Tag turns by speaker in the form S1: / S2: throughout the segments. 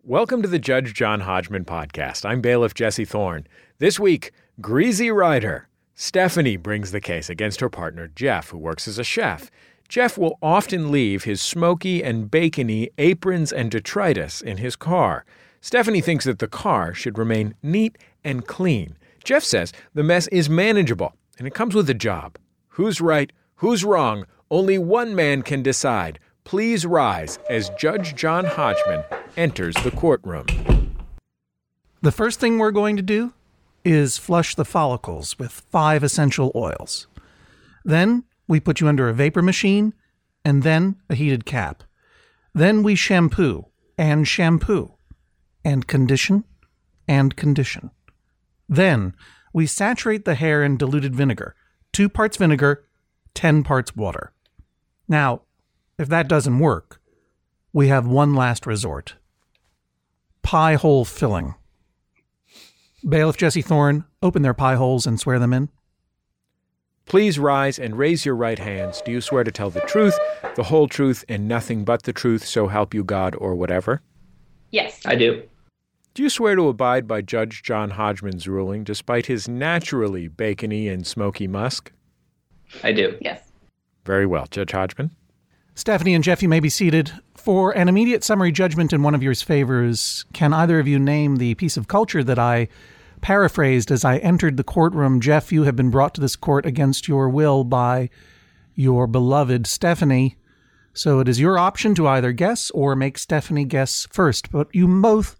S1: Welcome to the Judge John Hodgman podcast. I'm bailiff Jesse Thorne. This week, Greasy Rider. Stephanie brings the case against her partner, Jeff, who works as a chef. Jeff will often leave his smoky and bacony aprons and detritus in his car. Stephanie thinks that the car should remain neat and clean. Jeff says the mess is manageable, and it comes with a job. Who's right? Who's wrong? Only one man can decide. Please rise as Judge John Hodgman enters the courtroom.
S2: The first thing we're going to do is flush the follicles with 5 essential oils. Then we put you under a vapor machine and then a heated cap. Then we shampoo and condition and condition. Then we saturate the hair in diluted vinegar, 2 parts vinegar, 10 parts water. Now, if that doesn't work, we have one last resort. Pie hole filling. Bailiff Jesse Thorne, open their pie holes and swear them in.
S1: Please rise and raise your right hands. Do you swear to tell the truth, the whole truth, and nothing but the truth, so help you God or whatever?
S3: Yes.
S4: I do.
S1: Do you swear to abide by Judge John Hodgman's ruling, despite his naturally bacony and smoky musk?
S4: I do.
S3: Yes.
S1: Very well. Judge Hodgman?
S2: Stephanie and Jeff, you may be seated. For an immediate summary judgment in one of your favors, can either of you name the piece of culture that I paraphrased as I entered the courtroom? Jeff, you have been brought to this court against your will by your beloved Stephanie. So it is your option to either guess or make Stephanie guess first. But you both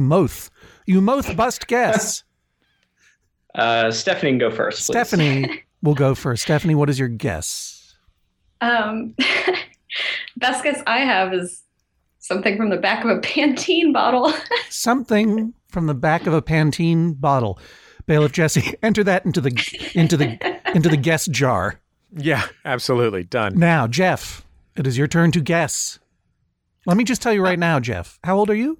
S2: must guess.
S4: Stephanie can go first, please.
S2: Stephanie will go first. Stephanie, what is your guess?
S3: Best guess I have is something from the back of a Pantene bottle.
S2: Something from the back of a Pantene bottle. Bailiff Jesse, enter that into the guess jar.
S1: Yeah, absolutely. Done.
S2: Now, Jeff, it is your turn to guess. Let me just tell you right now, Jeff, how old are you?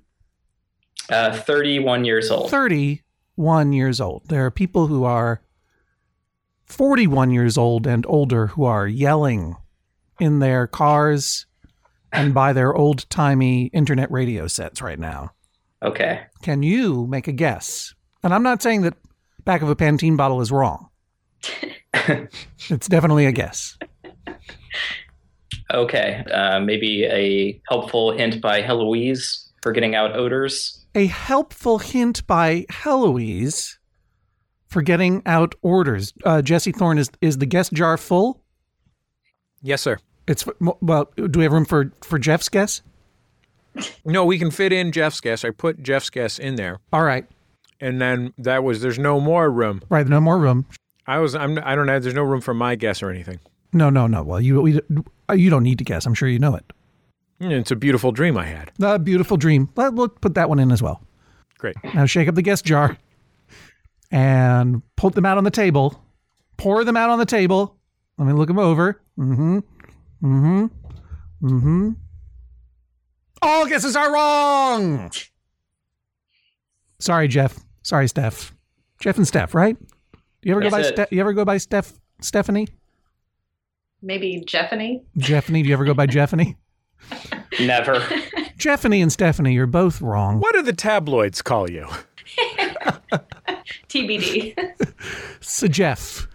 S4: 31 years old.
S2: 31 years old. There are people who are 41 years old and older who are yelling in their cars and by their old-timey internet radio sets right now.
S4: Okay.
S2: Can you make a guess? And I'm not saying that back of a Pantene bottle is wrong. It's definitely a guess.
S4: Okay. Maybe a helpful hint by Heloise for getting out odors.
S2: A helpful hint by Heloise for getting out orders. Jesse Thorne, is the guess jar full?
S1: Yes, sir.
S2: Well, do we have room for Jeff's guess?
S1: No, we can fit in Jeff's guess. I put Jeff's guess in there.
S2: All right.
S1: And then there's no more room.
S2: Right, no more room.
S1: I don't know, there's no room for my guess or anything.
S2: No. Well, you don't need to guess. I'm sure you know it.
S1: It's a beautiful dream I had.
S2: A beautiful dream. We'll put that one in as well.
S1: Great.
S2: Now shake up the guess jar and put them out on the table. Pour them out on the table. Let me look them over. All guesses are wrong. Sorry, Jeff. Sorry, Steph. Jeff and Steph, right? You ever go by Stephanie?
S3: Maybe Jeffany.
S2: Jeffany. Do you ever go by Jeffany?
S4: Never.
S2: Jeffany and Stephanie, you're both wrong.
S1: What do the tabloids call you?
S3: TBD.
S2: So Jeff.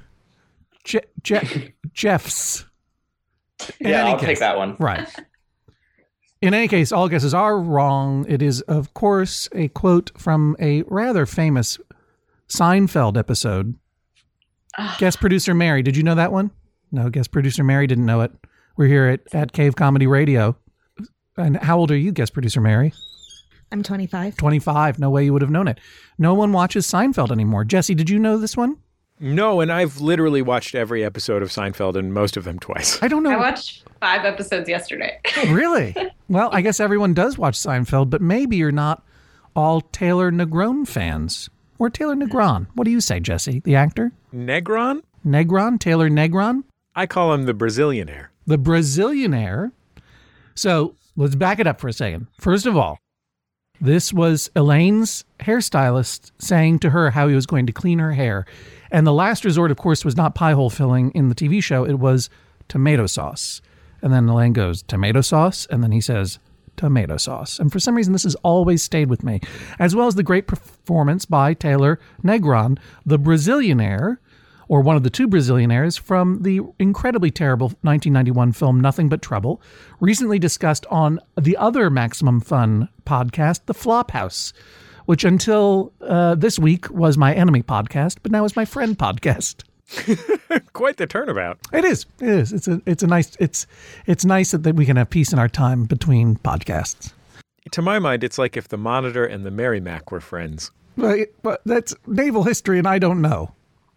S2: Jeff's.
S4: I'll take that one.
S2: Right. In any case, all guesses are wrong. It is, of course, a quote from a rather famous Seinfeld episode. Guest producer Mary, did you know that one? No, guest producer Mary didn't know it. We're here at Cave Comedy Radio. And how old are you, guest producer Mary?
S5: I'm 25.
S2: 25. No way you would have known it. No one watches Seinfeld anymore. Jesse, did you know this one?
S1: No, and I've literally watched every episode of Seinfeld and most of them twice.
S2: I don't know.
S3: I watched 5 episodes yesterday.
S2: Really? Well, I guess everyone does watch Seinfeld, but maybe you're not all Taylor Negron fans. Or Taylor Negron. What do you say, Jesse? The actor?
S1: Negron?
S2: Negron? Taylor Negron?
S1: I call him the Brazilianaire.
S2: The Brazilianaire. So let's back it up for a second. First of all, this was Elaine's hairstylist saying to her how he was going to clean her hair. And the last resort, of course, was not pie hole filling in the TV show. It was tomato sauce. And then Elaine goes, tomato sauce? And then he says, tomato sauce. And for some reason, this has always stayed with me, as well as the great performance by Taylor Negron, the Brazilianaire, or one of the two Brazilianaires from the incredibly terrible 1991 film Nothing But Trouble, recently discussed on the other Maximum Fun podcast, The Flophouse, which until this week was my enemy podcast, but now is my friend podcast.
S1: Quite the turnabout.
S2: It is. It is. It's nice that we can have peace in our time between podcasts.
S1: To my mind, it's like if the Monitor and the Merrimack were friends.
S2: But that's naval history, and I don't know.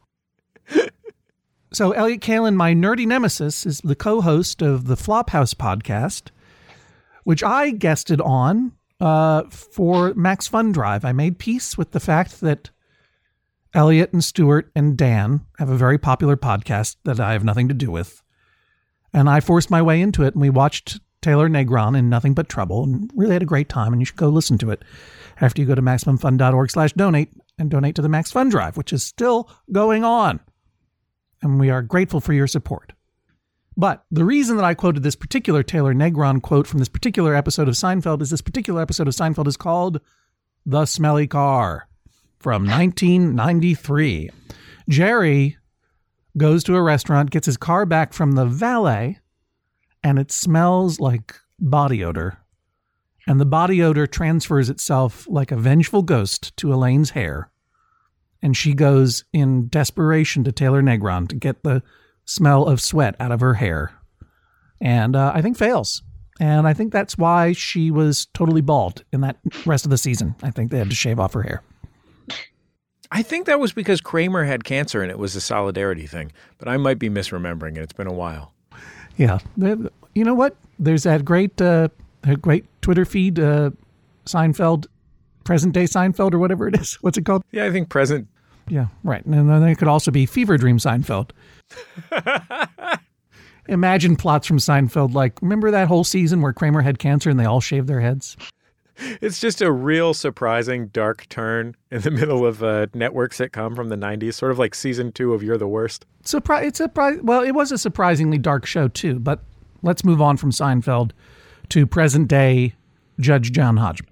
S2: So Elliott Kalan, my nerdy nemesis, is the co-host of the Flophouse podcast, which I guested on for Max Fun Drive. I made peace with the fact that Elliot and Stuart and Dan have a very popular podcast that I have nothing to do with. And I forced my way into it, and we watched Taylor Negron in Nothing But Trouble and really had a great time, and you should go listen to it after you go to MaximumFun.org/donate and donate to the Max Fun Drive, which is still going on. And we are grateful for your support. But the reason that I quoted this particular Taylor Negron quote from this particular episode of Seinfeld is this particular episode of Seinfeld is called The Smelly Car from 1993. Jerry goes to a restaurant, gets his car back from the valet, and it smells like body odor. And the body odor transfers itself like a vengeful ghost to Elaine's hair. And she goes in desperation to Taylor Negron to get the smell of sweat out of her hair. And I think fails. And I think that's why she was totally bald in that rest of the season. I think they had to shave off her hair.
S1: I think that was because Kramer had cancer and it was a solidarity thing. But I might be misremembering it. It's been a while.
S2: Yeah. You know what? There's that great Twitter feed, Seinfeld, present day Seinfeld or whatever it is. What's it called?
S1: Yeah, I think present.
S2: Yeah, right. And then there could also be Fever Dream Seinfeld. Imagine plots from Seinfeld like, remember that whole season where Kramer had cancer and they all shaved their heads?
S1: It's just a real surprising dark turn in the middle of a network sitcom from the 90s, sort of like season 2 of You're the Worst.
S2: Well, it was a surprisingly dark show too, but let's move on from Seinfeld to present day Judge John Hodgman.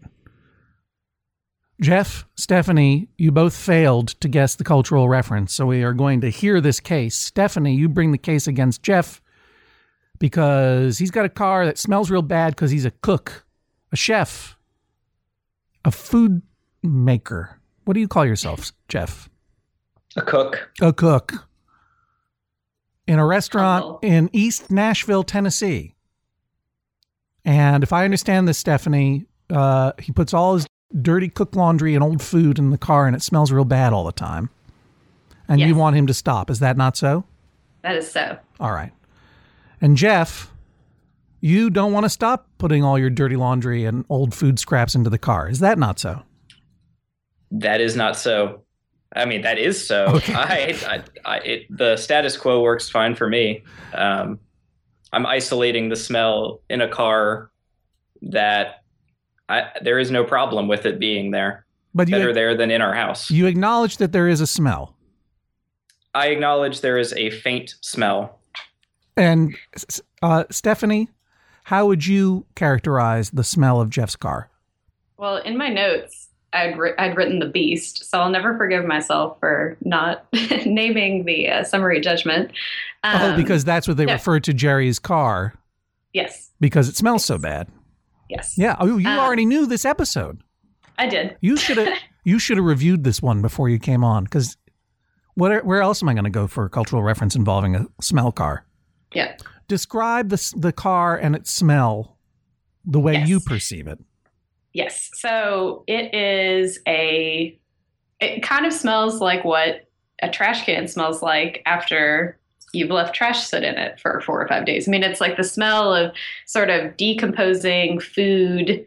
S2: Jeff, Stephanie, you both failed to guess the cultural reference, so we are going to hear this case. Stephanie, you bring the case against Jeff because he's got a car that smells real bad because he's a cook, a chef, a food maker. What do you call yourself, Jeff?
S4: A cook.
S2: A cook. In a restaurant in East Nashville, Tennessee. And if I understand this, Stephanie, he puts all his dirty cook laundry and old food in the car and it smells real bad all the time. And
S3: Yes.
S2: You want him to stop. Is that not so?
S3: That is so.
S2: All right. And Jeff, you don't want to stop putting all your dirty laundry and old food scraps into the car. Is that not so?
S4: That is not so. I mean, that is so.
S2: Okay.
S4: The status quo works fine for me. I'm isolating the smell in a car that there is no problem with it being there.
S2: But
S4: Better there than in our house.
S2: You acknowledge that there is a smell.
S4: I acknowledge there is a faint smell.
S2: And Stephanie, how would you characterize the smell of Jeff's car?
S3: Well, in my notes, I'd written the beast, so I'll never forgive myself for not naming the summary judgment.
S2: Because that's what they
S3: no.
S2: refer to Jerry's car.
S3: Yes.
S2: Because it smells so bad.
S3: Yes.
S2: Yeah. Oh, you already knew this episode.
S3: I did.
S2: You should have reviewed this one before you came on. Because where else am I going to go for a cultural reference involving a smell car?
S3: Yeah.
S2: Describe the car and its smell the way
S3: Yes.
S2: you perceive it.
S3: Yes. So it kind of smells like what a trash can smells like after you've left trash sit in it for 4 or 5 days. I mean, it's like the smell of sort of decomposing food,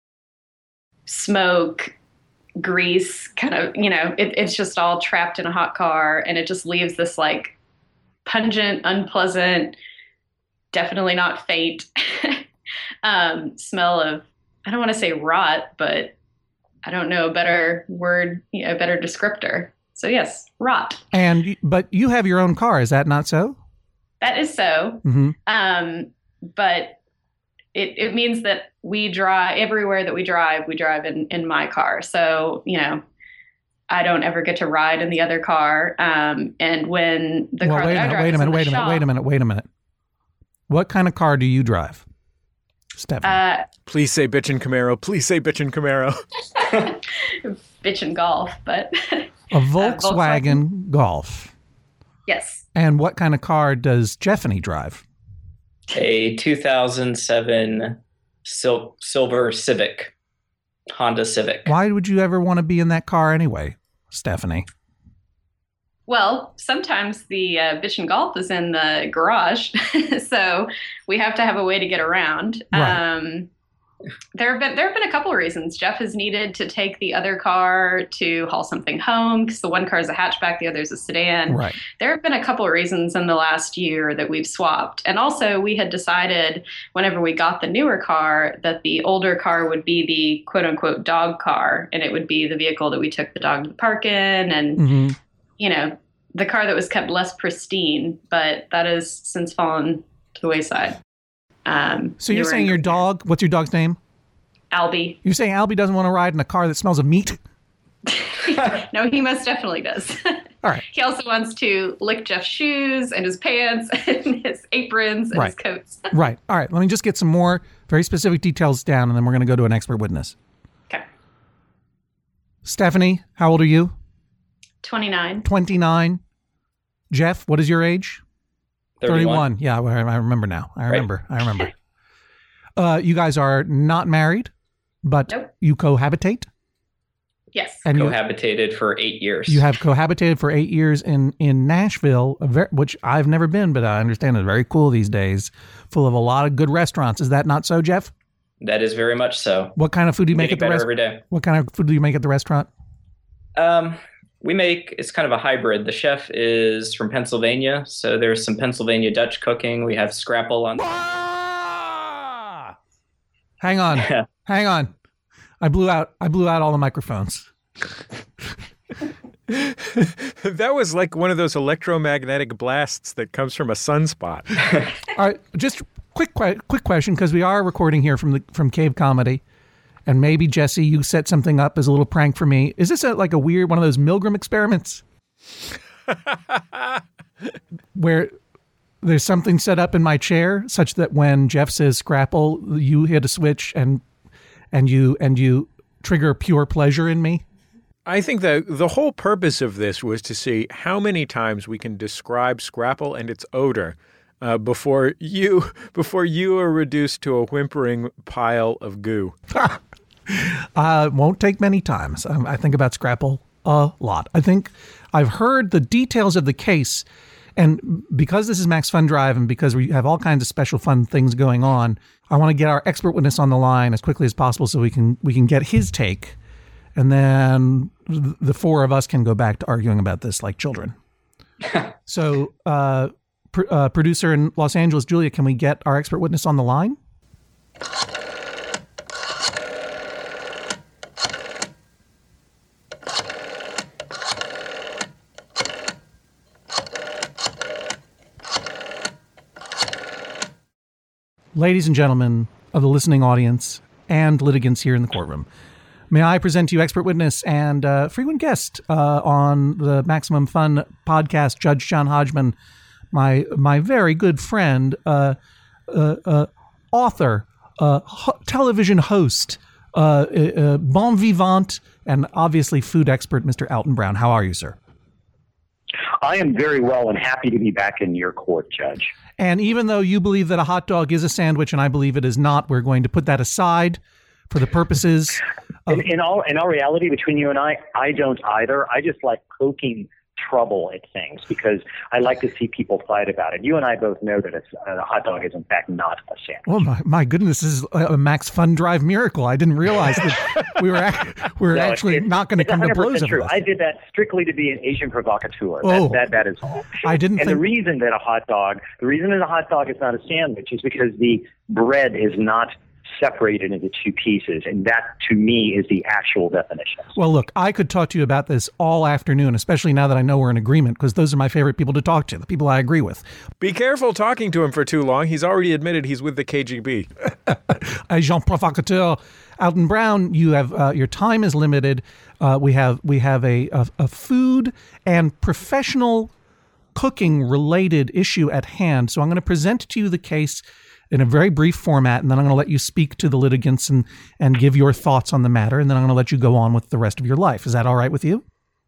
S3: smoke, grease, kind of, it's just all trapped in a hot car. And it just leaves this like pungent, unpleasant, definitely not faint smell of, I don't want to say rot, but I don't know a better word, a better descriptor. So yes, rot.
S2: But you have your own car, is that not so?
S3: That is so.
S2: Mm-hmm.
S3: But it means that we drive everywhere that we drive in my car. So, I don't ever get to ride in the other car. And when the car that I drive
S2: wait a minute. What kind of car do you drive, Stephanie?
S1: Please say bitchin' Camaro. Please say bitchin' Camaro.
S3: Bitchin' Golf, but
S2: a Volkswagen Golf.
S3: Yes.
S2: And what kind of car does Jeffany drive?
S4: A 2007 silver Civic. Honda Civic.
S2: Why would you ever want to be in that car anyway, Stephanie?
S3: Well, sometimes the bitchin' Golf is in the garage, so we have to have a way to get around.
S2: Right.
S3: There have been a couple of reasons. Jeff has needed to take the other car to haul something home because the one car is a hatchback, the other is a sedan.
S2: Right.
S3: There have been a couple of reasons in the last year that we've swapped. And also we had decided whenever we got the newer car that the older car would be the quote unquote dog car. And it would be the vehicle that we took the dog to the park in and, the car that was kept less pristine, but that has since fallen to the wayside.
S2: So you're saying your dog, what's your dog's name?
S3: Albie.
S2: You're saying Albie doesn't want to ride in a car that smells of meat?
S3: No, he most definitely does.
S2: All right.
S3: He also wants to lick Jeff's shoes and his pants and his aprons and his coats.
S2: Right. All right. Let me just get some more very specific details down, and then we're going to go to an expert witness.
S3: Okay.
S2: Stephanie, how old are you?
S3: 29.
S2: 29. Jeff, what is your age? 31. Yeah, I remember now. I remember. You guys are not married, but
S3: nope.
S2: You cohabitate?
S3: Yes.
S4: And cohabitated for 8 years.
S2: You have cohabitated for 8 years in Nashville, which I've never been, but I understand is very cool these days, full of a lot of good restaurants. Is that not so, Jeff?
S4: That is very much so.
S2: What kind of food do you make at the restaurant?
S4: Every day.
S2: What kind of food do you make at the restaurant?
S4: It's kind of a hybrid. The chef is from Pennsylvania, so there's some Pennsylvania Dutch cooking. We have scrapple on.
S2: Hang on. I blew out all the microphones.
S1: That was like one of those electromagnetic blasts that comes from a sunspot.
S2: All right, just quick question, because we are recording here from Cave Comedy. And maybe, Jesse, you set something up as a little prank for me. Is this like a weird one of those Milgram experiments? Where there's something set up in my chair such that when Jeff says scrapple, you hit a switch and you trigger pure pleasure in me?
S1: I think the whole purpose of this was to see how many times we can describe scrapple and its odor before you are reduced to a whimpering pile of goo.
S2: Won't take many times. I think about Scrapple a lot. I think I've heard the details of the case, and because this is Max Fun Drive and because we have all kinds of special fun things going on, I want to get our expert witness on the line as quickly as possible so we can get his take, and then the four of us can go back to arguing about this like children. So, producer in Los Angeles, Julia, can we get our expert witness on the line? Ladies and gentlemen of the listening audience and litigants here in the courtroom, may I present to you expert witness and frequent guest on the Maximum Fun podcast, Judge John Hodgman, my very good friend, author, television host, bon vivant, and obviously food expert, Mr. Alton Brown. How are you, sir?
S5: I am very well and happy to be back in your court, Judge.
S2: And even though you believe that a hot dog is a sandwich and I believe it is not, we're going to put that aside for the purposes of...
S5: In all reality, between you and I don't either. I just like poking trouble at things because I like to see people fight about it. You and I both know that a hot dog is in fact not a sandwich.
S2: Oh my goodness, this is a Max Fun Drive miracle. I didn't realize that we were actually not going to come to blows over this.
S5: I did that strictly to be an Asian provocateur.
S2: Oh,
S5: that is all. The reason that a hot dog is not a sandwich is because the bread is not separated into two pieces. And that, to me, is the actual definition.
S2: Well, look, I could talk to you about this all afternoon, especially now that I know we're in agreement, because those are my favorite people to talk to, the people I agree with.
S1: Be careful talking to him for too long. He's already admitted he's with the KGB.
S2: Agent provocateur. Alton Brown, you have your time is limited. We have a food and professional cooking related issue at hand. So I'm going to present to you the case in a very brief format, and then I'm going to let you speak to the litigants and give your thoughts on the matter, and then I'm going to let you go on with the rest of your life. Is that all right with you?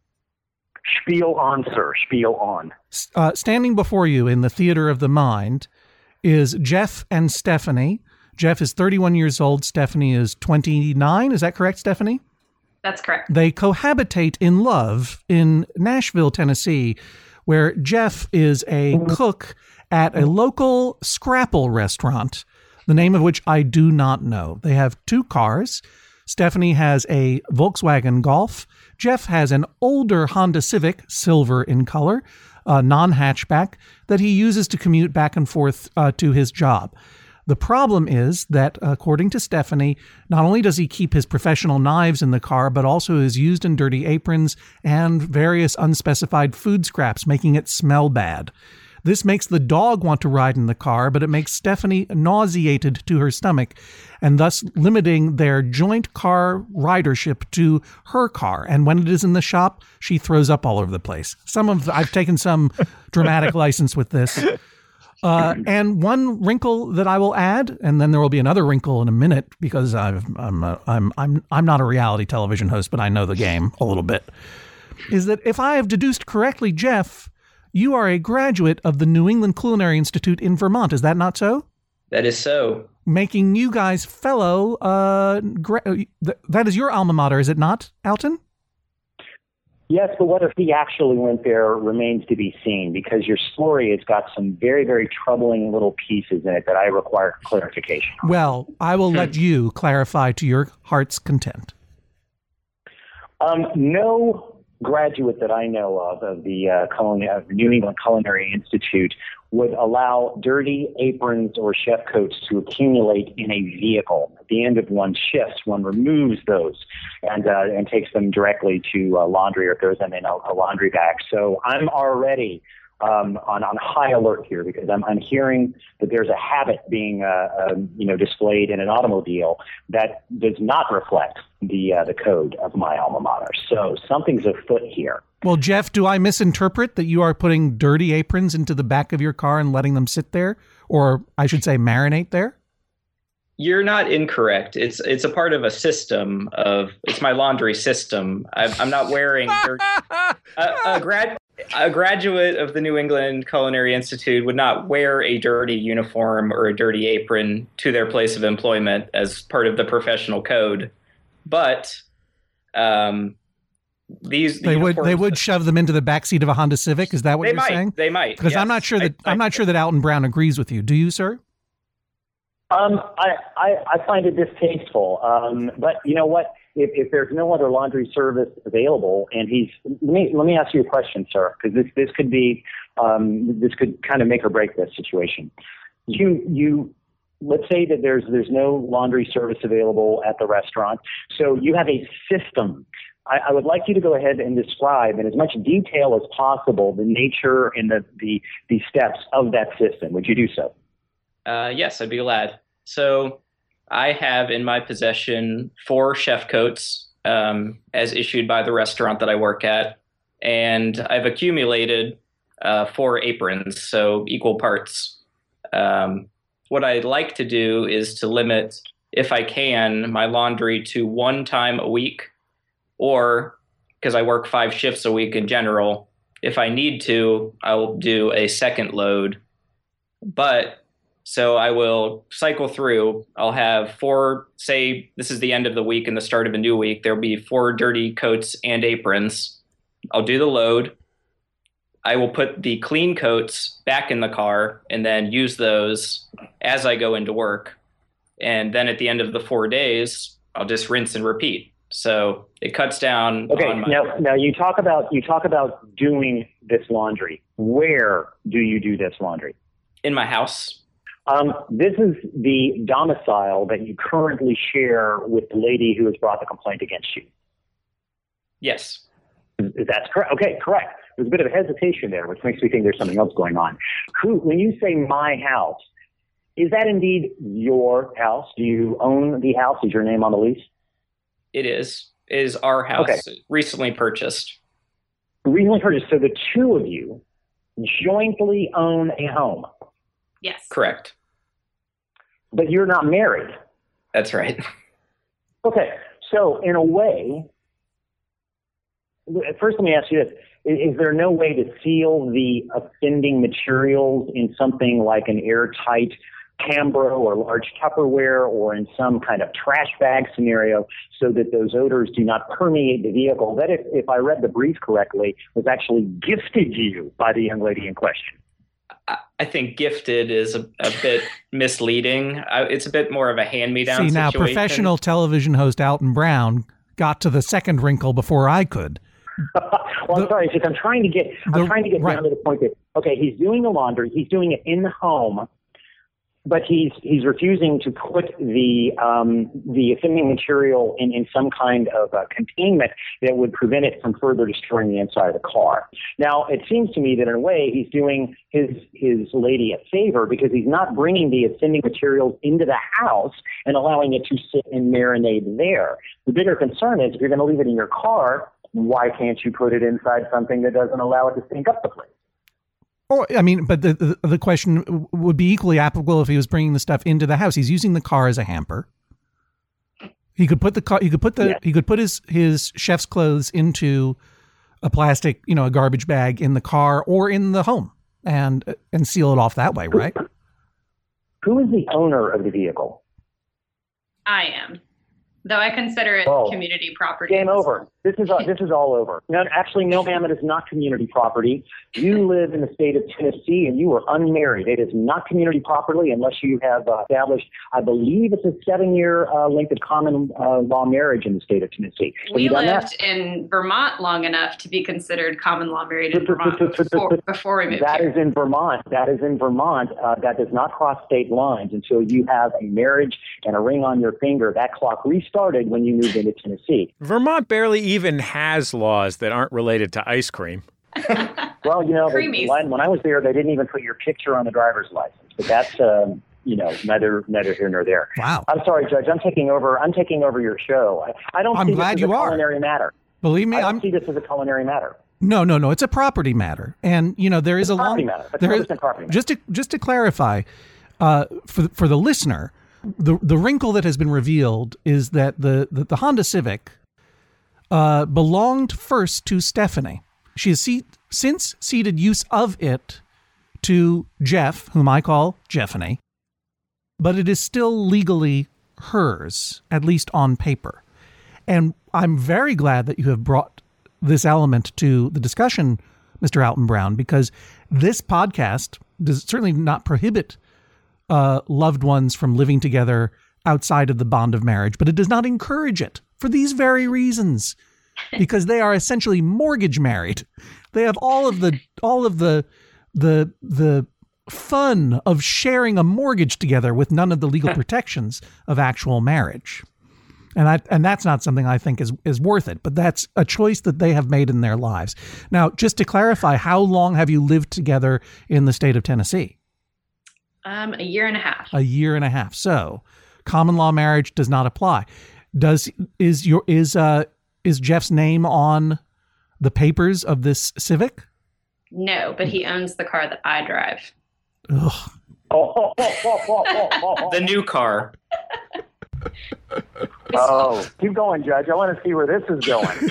S5: Spiel on, sir. Spiel on.
S2: Standing before you in the theater of the mind is Jeff and Stephanie. Jeff is 31 years old. Stephanie is 29. Is that correct, Stephanie?
S3: That's correct.
S2: They cohabitate in love in Nashville, Tennessee, where Jeff is a cook at a local Scrapple restaurant, the name of which I do not know. They have two cars. Stephanie has a Volkswagen Golf. Jeff has an older Honda Civic, silver in color, non-hatchback, that he uses to commute back and forth to his job. The problem is that, according to Stephanie, not only does he keep his professional knives in the car, but also his used and dirty aprons and various unspecified food scraps, making it smell bad. This makes the dog want to ride in the car, but it makes Stephanie nauseated to her stomach, and thus limiting their joint car ridership to her car. And when it is in the shop, she throws up all over the place. I've taken some dramatic license with this. And one wrinkle that I will add, and then there will be another wrinkle in a minute, because I'm not a reality television host, but I know the game a little bit, is that if I have deduced correctly, Jeff, you are a graduate of the New England Culinary Institute in Vermont. Is that not so?
S4: That is so.
S2: Making you guys fellow, that is your alma mater, is it not, Alton?
S5: Yes, but whether he actually went there remains to be seen, because your story has got some very, very troubling little pieces in it that I require clarification on.
S2: Well, I will let you clarify to your heart's content.
S5: No graduate that I know of the New England Culinary Institute would allow dirty aprons or chef coats to accumulate in a vehicle. At the end of one shift, one removes those and takes them directly to laundry, or throws them in a laundry bag. So I'm already on high alert here, because I'm hearing that there's a habit being displayed in an automobile that does not reflect the code of my alma mater. So something's afoot here.
S2: Well, Jeff, do I misinterpret that you are putting dirty aprons into the back of your car and letting them sit there, or I should say marinate there?
S4: You're not incorrect. It's a part of a system it's my laundry system. I'm not wearing a graduate of the New England Culinary Institute would not wear a dirty uniform or a dirty apron to their place of employment as part of the professional code. But they would shove them into the backseat of a Honda Civic. Is that what you're saying? They might.
S2: Because yes. I'm not sure that Alton Brown agrees with you. Do you, sir?
S5: I find it distasteful. But you know what? If there's no other laundry service available, and let me ask you a question, sir, because this could be this could kind of make or break this situation. You let's say that there's no laundry service available at the restaurant, so you have a system. I would like you to go ahead and describe in as much detail as possible the nature and the steps of that system. Would you do so?
S4: Yes, I'd be glad. So I have in my possession 4 chef coats as issued by the restaurant that I work at, and I've accumulated 4 aprons, so equal parts. What I'd like to do is to limit, if I can, my laundry to 1 time a week, or because I work 5 shifts a week in general, if I need to, I will do a second load. But so I will cycle through. I'll have 4, say this is the end of the week and the start of a new week. There'll be 4 dirty coats and aprons. I'll do the load. I will put the clean coats back in the car and then use those as I go into work. And then at the end of the 4 days, I'll just rinse and repeat. So it cuts down.
S5: Okay. Now you talk about doing this laundry. Where do you do this laundry?
S4: In my house.
S5: This is the domicile that you currently share with the lady who has brought the complaint against you.
S4: Yes.
S5: That's correct. Okay, correct. There's a bit of a hesitation there, which makes me think there's something else going on. When you say my house, is that indeed your house? Do you own the house? Is your name on the lease?
S4: It is. It is our house,
S5: okay.
S4: Recently purchased.
S5: Recently purchased. So the two of you jointly own a home.
S3: Yes.
S4: Correct.
S5: But you're not married.
S4: That's right.
S5: Okay. So in a way, first let me ask you this. Is there no way to seal the offending materials in something like an airtight Cambro or large Tupperware or in some kind of trash bag scenario so that those odors do not permeate the vehicle? That, if I read the brief correctly, was actually gifted you by the young lady in question.
S4: I think gifted is a bit misleading. It's a bit more of a hand-me-down situation.
S2: See, now professional television host Alton Brown got to the second wrinkle before I could.
S5: Well, I'm sorry, because I'm trying to get
S2: right.
S5: down to the point that, okay, he's doing the laundry, he's doing it in the home, but he's refusing to put the offending material in some kind of containment that would prevent it from further destroying the inside of the car. Now, it seems to me that in a way he's doing his lady a favor because he's not bringing the offending materials into the house and allowing it to sit and marinate there. The bigger concern is if you're going to leave it in your car, why can't you put it inside something that doesn't allow it to stink up the place?
S2: Oh, I mean, but the question would be equally applicable if he was bringing the stuff into the house. He's using the car as a hamper. He could put the car. He could put his chef's clothes into a plastic, a garbage bag in the car or in the home, and seal it off that way, right?
S5: Who is the owner of the vehicle?
S3: I am. Though I consider it community property.
S5: Game over. This is all over. No, actually, no, ma'am, it is not community property. You live in the state of Tennessee, and you are unmarried. It is not community property unless you have established, I believe it's a 7-year length of common law marriage in the state of Tennessee.
S3: We lived in Vermont long enough to be considered common law married in Vermont before we moved
S5: That
S3: here.
S5: is in Vermont. That is in Vermont. That does not cross state lines until you have a marriage and a ring on your finger. That clock restarted when you moved into Tennessee.
S1: Vermont barely even has laws that aren't related to ice cream.
S5: Well, when I was there, they didn't even put your picture on the driver's license. But that's, neither here nor there.
S2: Wow.
S5: I'm sorry, Judge. I'm taking over your show. I don't see this as a culinary matter.
S2: Believe me,
S5: I don't see this as a culinary matter.
S2: No. It's a property matter, and there is a long. There is just to clarify, for the listener, the wrinkle that has been revealed is that the Honda Civic belonged first to Stephanie. She has since ceded use of it to Jeff, whom I call Jeffany, but it is still legally hers, at least on paper. And I'm very glad that you have brought this element to the discussion, Mr. Alton Brown, because this podcast does certainly not prohibit loved ones from living together outside of the bond of marriage, but it does not encourage it for these very reasons, because they are essentially mortgage married. They have all of the fun of sharing a mortgage together with none of the legal protections of actual marriage. And that's not something I think is worth it, but that's a choice that they have made in their lives. Now, just to clarify, how long have you lived together in the state of Tennessee?
S3: A year and a half.
S2: A year and a half. So, common law marriage does not apply. Is Jeff's name on the papers of this Civic?
S3: No, but he owns the car that I drive.
S2: Ugh.
S4: The new car.
S5: Keep going, Judge. I want to see where this is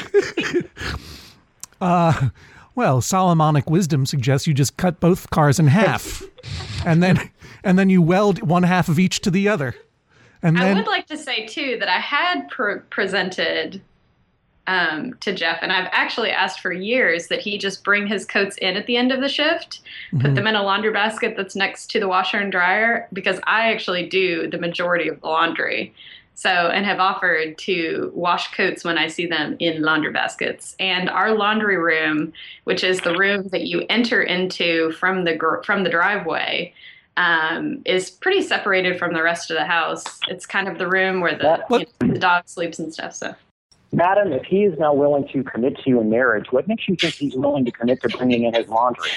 S5: going.
S2: Well, Solomonic wisdom suggests you just cut both cars in half, and then you weld one half of each to the other. And then,
S3: I would like to say too that I had presented to Jeff, and I've actually asked for years that he just bring his coats in at the end of the shift, put them in a laundry basket that's next to the washer and dryer, because I actually do the majority of the laundry. So, and have offered to wash coats when I see them in laundry baskets. And our laundry room, which is the room that you enter into from the driveway, is pretty separated from the rest of the house. It's kind of the room where the dog sleeps and stuff. So,
S5: Madam, if he is now willing to commit to you in marriage, what makes you think he's willing to commit to bringing in his laundry?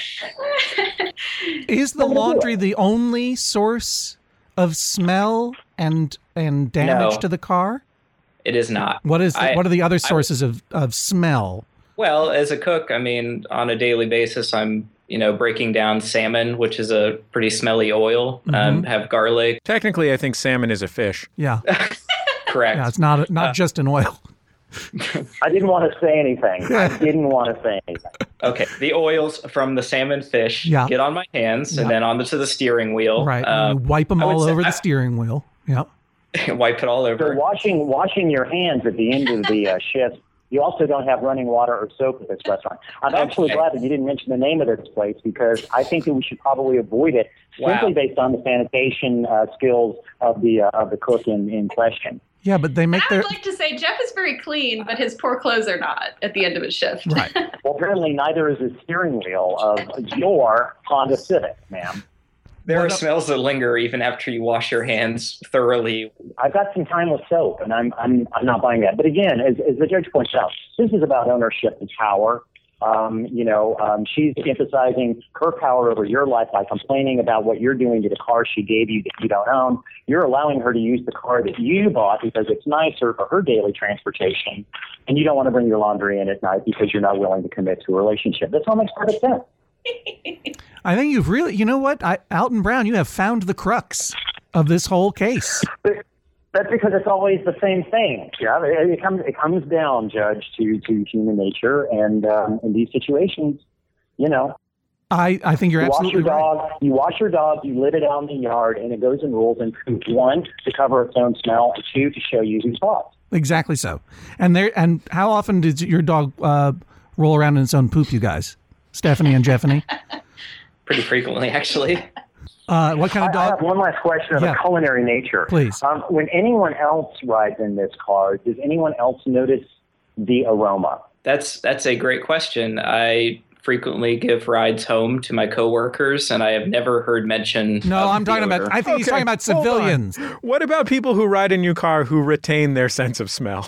S2: Is the laundry the only source of smell and damage to the car?
S4: It is not.
S2: What are the other sources of smell?
S4: Well, as a cook, I mean, on a daily basis, I'm breaking down salmon, which is a pretty smelly oil. Have garlic.
S1: Technically, I think salmon is a fish.
S2: Yeah.
S4: Correct.
S2: Yeah, it's not just an oil.
S5: I didn't want to say anything.
S4: Okay, the oils from the salmon fish get on my hands and then onto the steering wheel.
S2: Right, you wipe them all over the steering wheel. Yep.
S4: Wipe it all over.
S5: So washing your hands at the end of the shift. You also don't have running water or soap at this restaurant. I'm actually glad that you didn't mention the name of this place, because I think that we should probably avoid it simply based on the sanitation skills of the cook in question.
S2: Yeah, but they make
S3: I would like to say Jeff is very clean, but his poor clothes are not at the end of his shift.
S2: Right.
S5: Well, apparently neither is the steering wheel of your Honda Civic, ma'am.
S4: There are smells that linger even after you wash your hands thoroughly.
S5: I've got some time with soap, and I'm not buying that. But again, as the judge points out, this is about ownership and power. She's emphasizing her power over your life by complaining about what you're doing to the car she gave you that you don't own. You're allowing her to use the car that you bought because it's nicer for her daily transportation, and you don't want to bring your laundry in at night because you're not willing to commit to a relationship. This all makes perfect sense.
S2: I think you've really, you know what, Alton Brown, you have found the crux of this whole case.
S5: That's because it's always the same thing. Yeah, it comes down, Judge, to human nature, and in these situations,
S2: I think you're absolutely right.
S5: You wash your dog, you let it out in the yard, and it goes and rolls in poop. 1, to cover its own smell, and 2, to show you who's boss.
S2: Exactly so. And how often does your dog roll around in its own poop, you guys? Stephanie and Jeffany?
S4: Pretty frequently, actually.
S2: What kind of dog?
S5: I have one last question of a culinary nature.
S2: Please.
S5: When anyone else rides in this car, does anyone else notice the aroma?
S4: That's a great question. I frequently give rides home to my coworkers, and I have never heard mention.
S2: No, I'm talking about. I think he's talking about civilians.
S1: What about people who ride in your car who retain their sense of smell?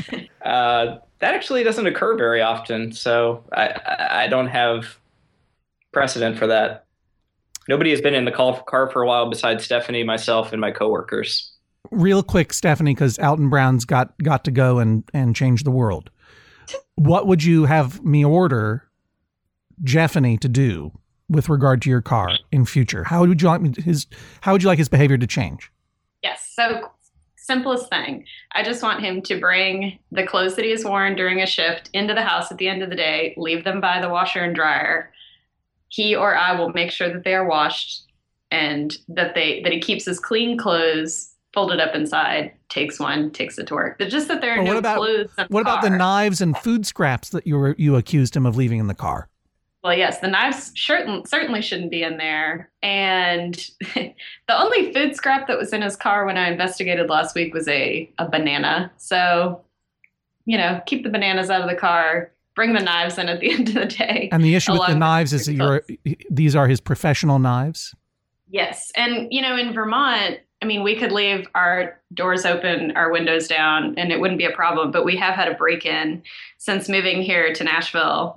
S4: That actually doesn't occur very often, so I don't have precedent for that. Nobody has been in the car for a while besides Stephanie, myself, and my coworkers.
S2: Real quick, Stephanie, because Alton Brown's got to go and change the world. What would you have me order Jeffany to do with regard to your car in future? How would you like his behavior to change?
S3: Yes. So simplest thing. I just want him to bring the clothes that he has worn during a shift into the house at the end of the day, leave them by the washer and dryer. He or I will make sure that they are washed and that he keeps his clean clothes folded up inside, takes it to work. But just that there are no clothes in the car.
S2: What about the knives and food scraps that you accused him of leaving in the car?
S3: Well, yes, the knives certainly shouldn't be in there. And the only food scrap that was in his car when I investigated last week was a banana. So, keep the bananas out of the car, bring the knives in at the end of the day.
S2: And the issue with the knives is that these are his professional knives?
S3: Yes. And, in Vermont, I mean, we could leave our doors open, our windows down, and it wouldn't be a problem. But we have had a break-in since moving here to Nashville.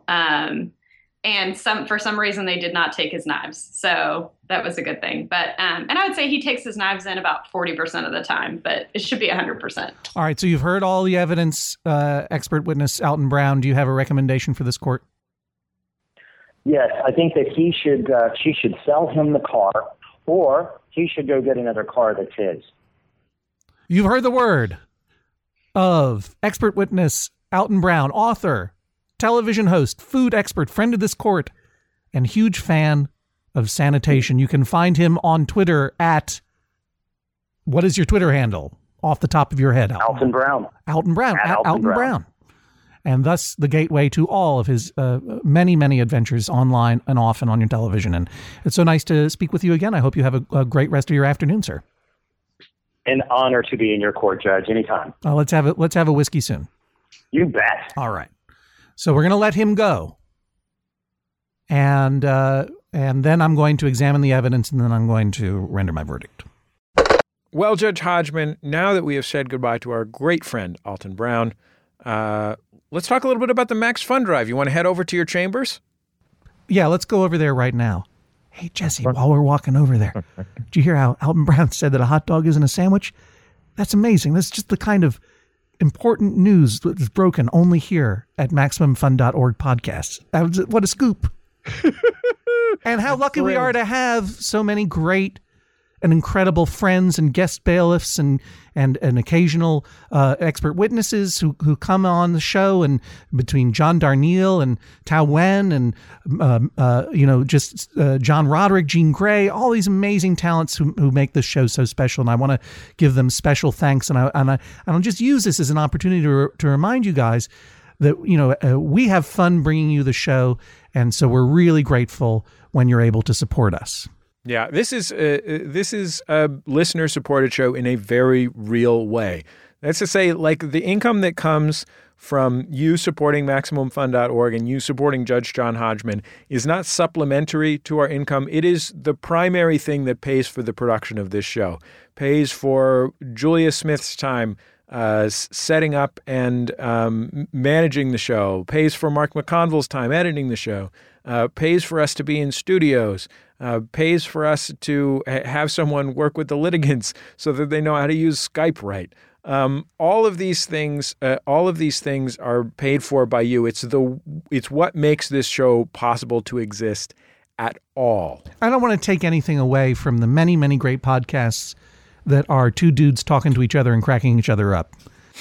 S3: And for some reason, they did not take his knives. So that was a good thing. But and I would say he takes his knives in about 40% of the time, but it should be 100%.
S2: All right. So you've heard all the evidence. Expert witness Alton Brown, do you have a recommendation for this court?
S5: Yes, I think that she should sell him the car, or he should go get another car that's his.
S2: You've heard the word of expert witness Alton Brown, author, television host, food expert, friend of this court, and huge fan of sanitation. You can find him on Twitter at, what is your Twitter handle off the top of your head?
S5: Alton Brown.
S2: Alton Brown. At Alton Brown. And thus the gateway to all of his many, many adventures online and off and on your television. And it's so nice to speak with you again. I hope you have a great rest of your afternoon, sir.
S5: An honor to be in your court, Judge. Anytime.
S2: Let's have a whiskey soon.
S5: You bet.
S2: All right. So we're going to let him go. And And then I'm going to examine the evidence, and then I'm going to render my verdict.
S1: Well, Judge Hodgman, now that we have said goodbye to our great friend, Alton Brown, let's talk a little bit about the Max Fun Drive. You want to head over to your chambers?
S2: Yeah, let's go over there right now. Hey, Jesse, while we're walking over there, did you hear how Alton Brown said that a hot dog isn't a sandwich? That's amazing. That's just the kind of important news that is broken only here at MaximumFun.org podcasts. What a scoop. And how lucky we are to have so many great and incredible friends and guest bailiffs and occasional expert witnesses who come on the show, and between John Darnielle and Tao Wen and John Roderick, Jean Grey, all these amazing talents who make this show so special. And I want to give them special thanks. And I'll just use this as an opportunity to remind you guys that we have fun bringing you the show, and so we're really grateful when you're able to support us.
S1: Yeah, this is a listener-supported show in a very real way. That's to say, like, the income that comes from you supporting MaximumFun.org and you supporting Judge John Hodgman is not supplementary to our income. It is the primary thing that pays for the production of this show, pays for Julia Smith's time setting up and managing the show, pays for Mark McConville's time editing the show, pays for us to be in studios, pays for us to have someone work with the litigants so that they know how to use Skype right. All of these things are paid for by you. It's what makes this show possible to exist at all.
S2: I don't want to take anything away from the many, many great podcasts that are two dudes talking to each other and cracking each other up.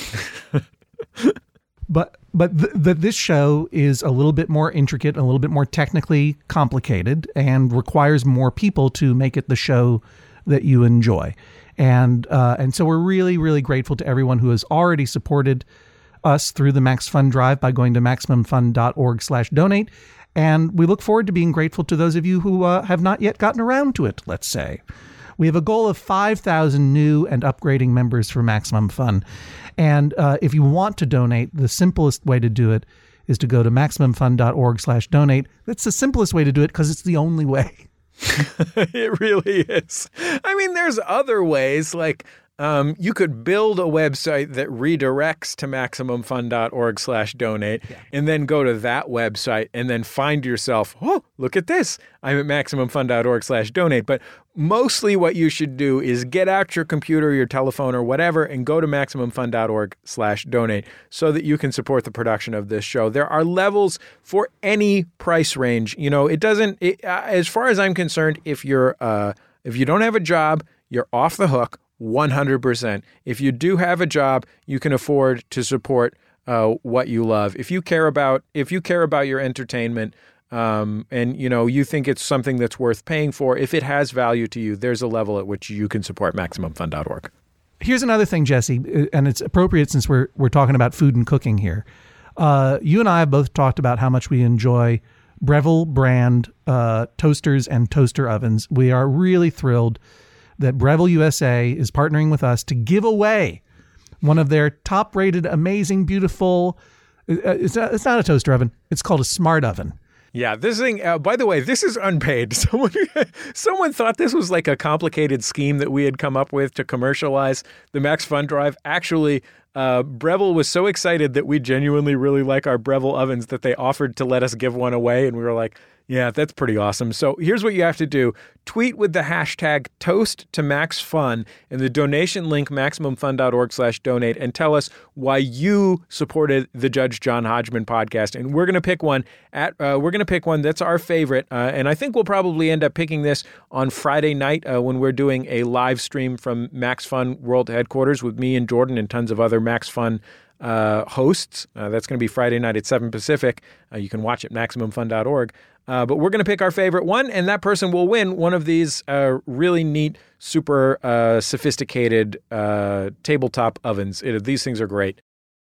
S2: But this show is a little bit more intricate, a little bit more technically complicated, and requires more people to make it the show that you enjoy. And so we're really, really grateful to everyone who has already supported us through the Max Fun Drive by going to MaximumFun.org/donate. And we look forward to being grateful to those of you who have not yet gotten around to it, let's say. We have a goal of 5,000 new and upgrading members for Maximum Fun. And if you want to donate, the simplest way to do it is to go to MaximumFun.org/donate. That's the simplest way to do it because it's the only way.
S1: It really is. I mean, there's other ways, like you could build a website that redirects to MaximumFun.org/donate and then go to that website and then find yourself, oh, look at this. I'm at MaximumFun.org/donate. But mostly what you should do is get out your computer, your telephone, or whatever, and go to MaximumFun.org/donate so that you can support the production of this show. There are levels for any price range. As far as I'm concerned, if you don't have a job, you're off the hook 100%. If you do have a job, you can afford to support what you love. If you care about your entertainment, and you think it's something that's worth paying for, if it has value to you, there's a level at which you can support MaximumFun.org.
S2: Here's another thing, Jesse, and it's appropriate since we're talking about food and cooking here. You and I have both talked about how much we enjoy Breville brand toasters and toaster ovens. We are really thrilled that Breville USA is partnering with us to give away one of their top-rated, amazing, beautiful. It's not a toaster oven. It's called a smart oven.
S1: Yeah, this thing, by the way, this is unpaid. Someone thought this was like a complicated scheme that we had come up with to commercialize the Max Fun Drive. Actually, Breville was so excited that we genuinely really like our Breville ovens that they offered to let us give one away. And we were like, yeah, that's pretty awesome. So here's what you have to do. Tweet with the hashtag #ToastToMaxFun and the donation link MaximumFun.org/donate and tell us why you supported the Judge John Hodgman podcast. And we're going to pick one that's our favorite. And I think we'll probably end up picking this on Friday night when we're doing a live stream from Max Fun World Headquarters with me and Jordan and tons of other Max Fun hosts. That's going to be Friday night at 7 Pacific. You can watch it at MaximumFun.org. But we're going to pick our favorite one, and that person will win one of these really neat, super sophisticated tabletop ovens. These things are great.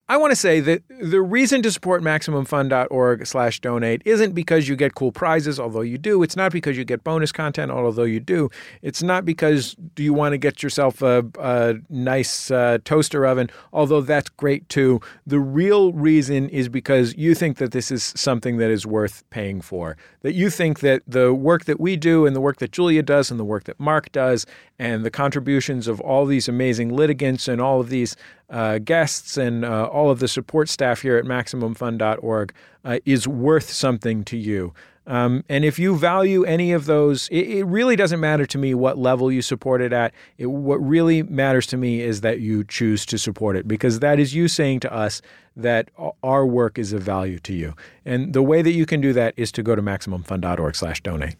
S1: I want to say that the reason to support MaximumFun.org/donate isn't because you get cool prizes, although you do. It's not because you get bonus content, although you do. It's not because you want to get yourself a nice toaster oven, although that's great too. The real reason is because you think that this is something that is worth paying for, that you think that the work that we do and the work that Julia does and the work that Mark does and the contributions of all these amazing litigants and all of these guests and all of the support staff here at MaximumFun.org is worth something to you. And if you value any of those, it really doesn't matter to me what level you support it at. What really matters to me is that you choose to support it, because that is you saying to us that our work is of value to you. And the way that you can do that is to go to MaximumFun.org/donate.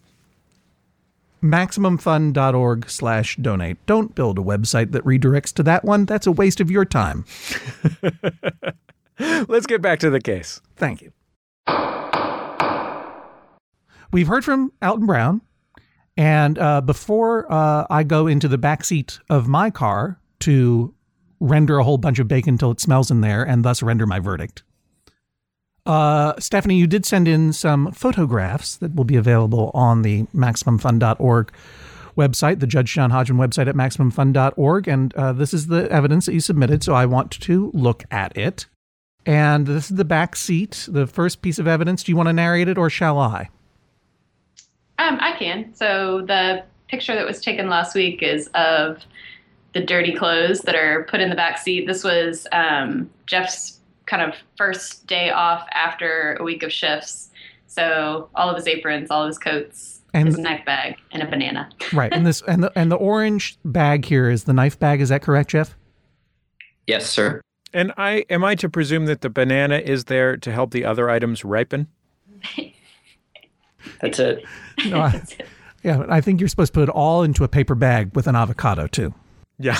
S2: MaximumFun.org/donate. Don't build a website that redirects to that one. That's a waste of your time.
S1: Let's get back to the case.
S2: Thank you. We've heard from Alton Brown, and before I go into the backseat of my car to render a whole bunch of bacon till it smells in there and thus render my verdict, Stephanie, you did send in some photographs that will be available on the MaximumFun.org website, the Judge John Hodgman website at MaximumFun.org, and this is the evidence that you submitted, so I want to look at it. And this is the back seat, the first piece of evidence. Do you want to narrate it, or shall I?
S3: I can. So the picture that was taken last week is of the dirty clothes that are put in the back seat. This was Jeff's kind of first day off after a week of shifts. So all of his aprons, all of his coats, and his knife bag, and a banana.
S2: Right. And this and the orange bag here is the knife bag. Is that correct, Jeff?
S4: Yes, sir.
S1: And am I to presume that the banana is there to help the other items ripen?
S4: That's it.
S2: No, yeah, I think you're supposed to put it all into a paper bag with an avocado too.
S1: Yeah.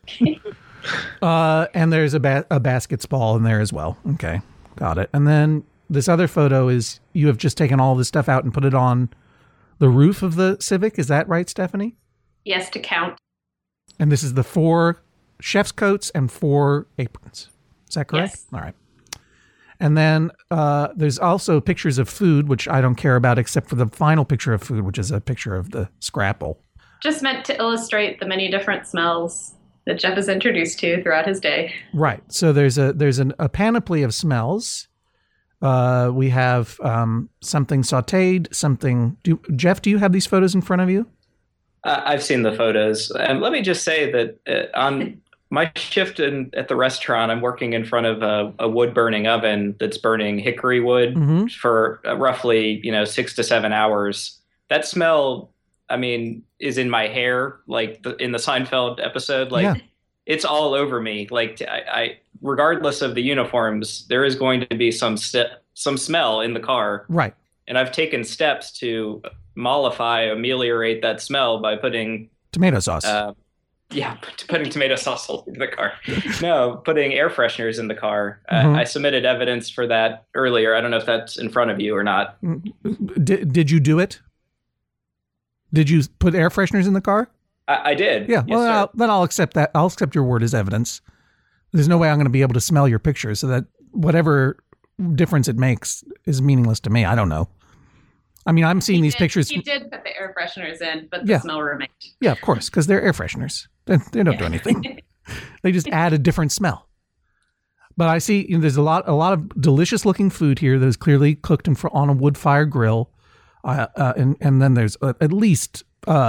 S2: And there's a basket's ball in there as well. Okay, got it. And then this other photo is you have just taken all this stuff out and put it on the roof of the Civic. Is that right, Stephanie?
S3: Yes, to count.
S2: And this is the 4 chef's coats and 4 aprons. Is that correct?
S3: Yes.
S2: All right. And then there's also pictures of food, which I don't care about, except for the final picture of food, which is a picture of the scrapple.
S3: Just meant to illustrate the many different smells that Jeff is introduced to throughout his day.
S2: Right. So there's a panoply of smells. We have something sautéed, something. Jeff, do you have these photos in front of you?
S4: I've seen the photos. Let me just say that on my shift at the restaurant, I'm working in front of a wood-burning oven that's burning hickory wood for roughly 6 to 7 hours. That smell, I mean, is in my hair, like in the Seinfeld episode. Like, It's all over me. Like, I regardless of the uniforms, there is going to be some smell in the car.
S2: Right.
S4: And I've taken steps to ameliorate that smell by putting
S2: tomato sauce.
S4: Putting tomato sauce all over the car. No, putting air fresheners in the car. I submitted evidence for that earlier. I don't know if that's in front of you or not.
S2: Did you do it? Did you put air fresheners in the car?
S4: I did.
S2: Yeah.
S4: Yes,
S2: well, then I'll accept that. I'll accept your word as evidence. There's no way I'm going to be able to smell your picture, so that whatever difference it makes is meaningless to me. I don't know. I mean, I'm seeing these pictures.
S3: You did put the air fresheners in, but the smell remained. Yeah,
S2: of course, because they're air fresheners. They don't do anything. They just add a different smell. But I see there's a lot of delicious looking food here that is clearly cooked on a wood fire grill, and then there's at least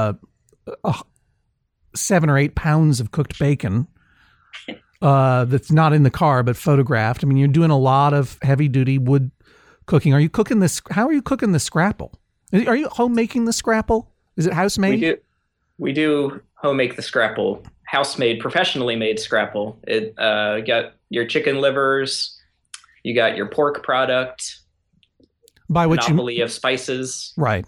S2: 7 or 8 pounds of cooked bacon that's not in the car but photographed. I mean, you're doing a lot of heavy duty wood cooking. Are you cooking this? How are you cooking the scrapple? Are you home making the scrapple? Is it house made?
S4: We do home make the scrapple. House made, professionally made scrapple. It you got your chicken livers, you got your pork product. By which monopoly of spices,
S2: right?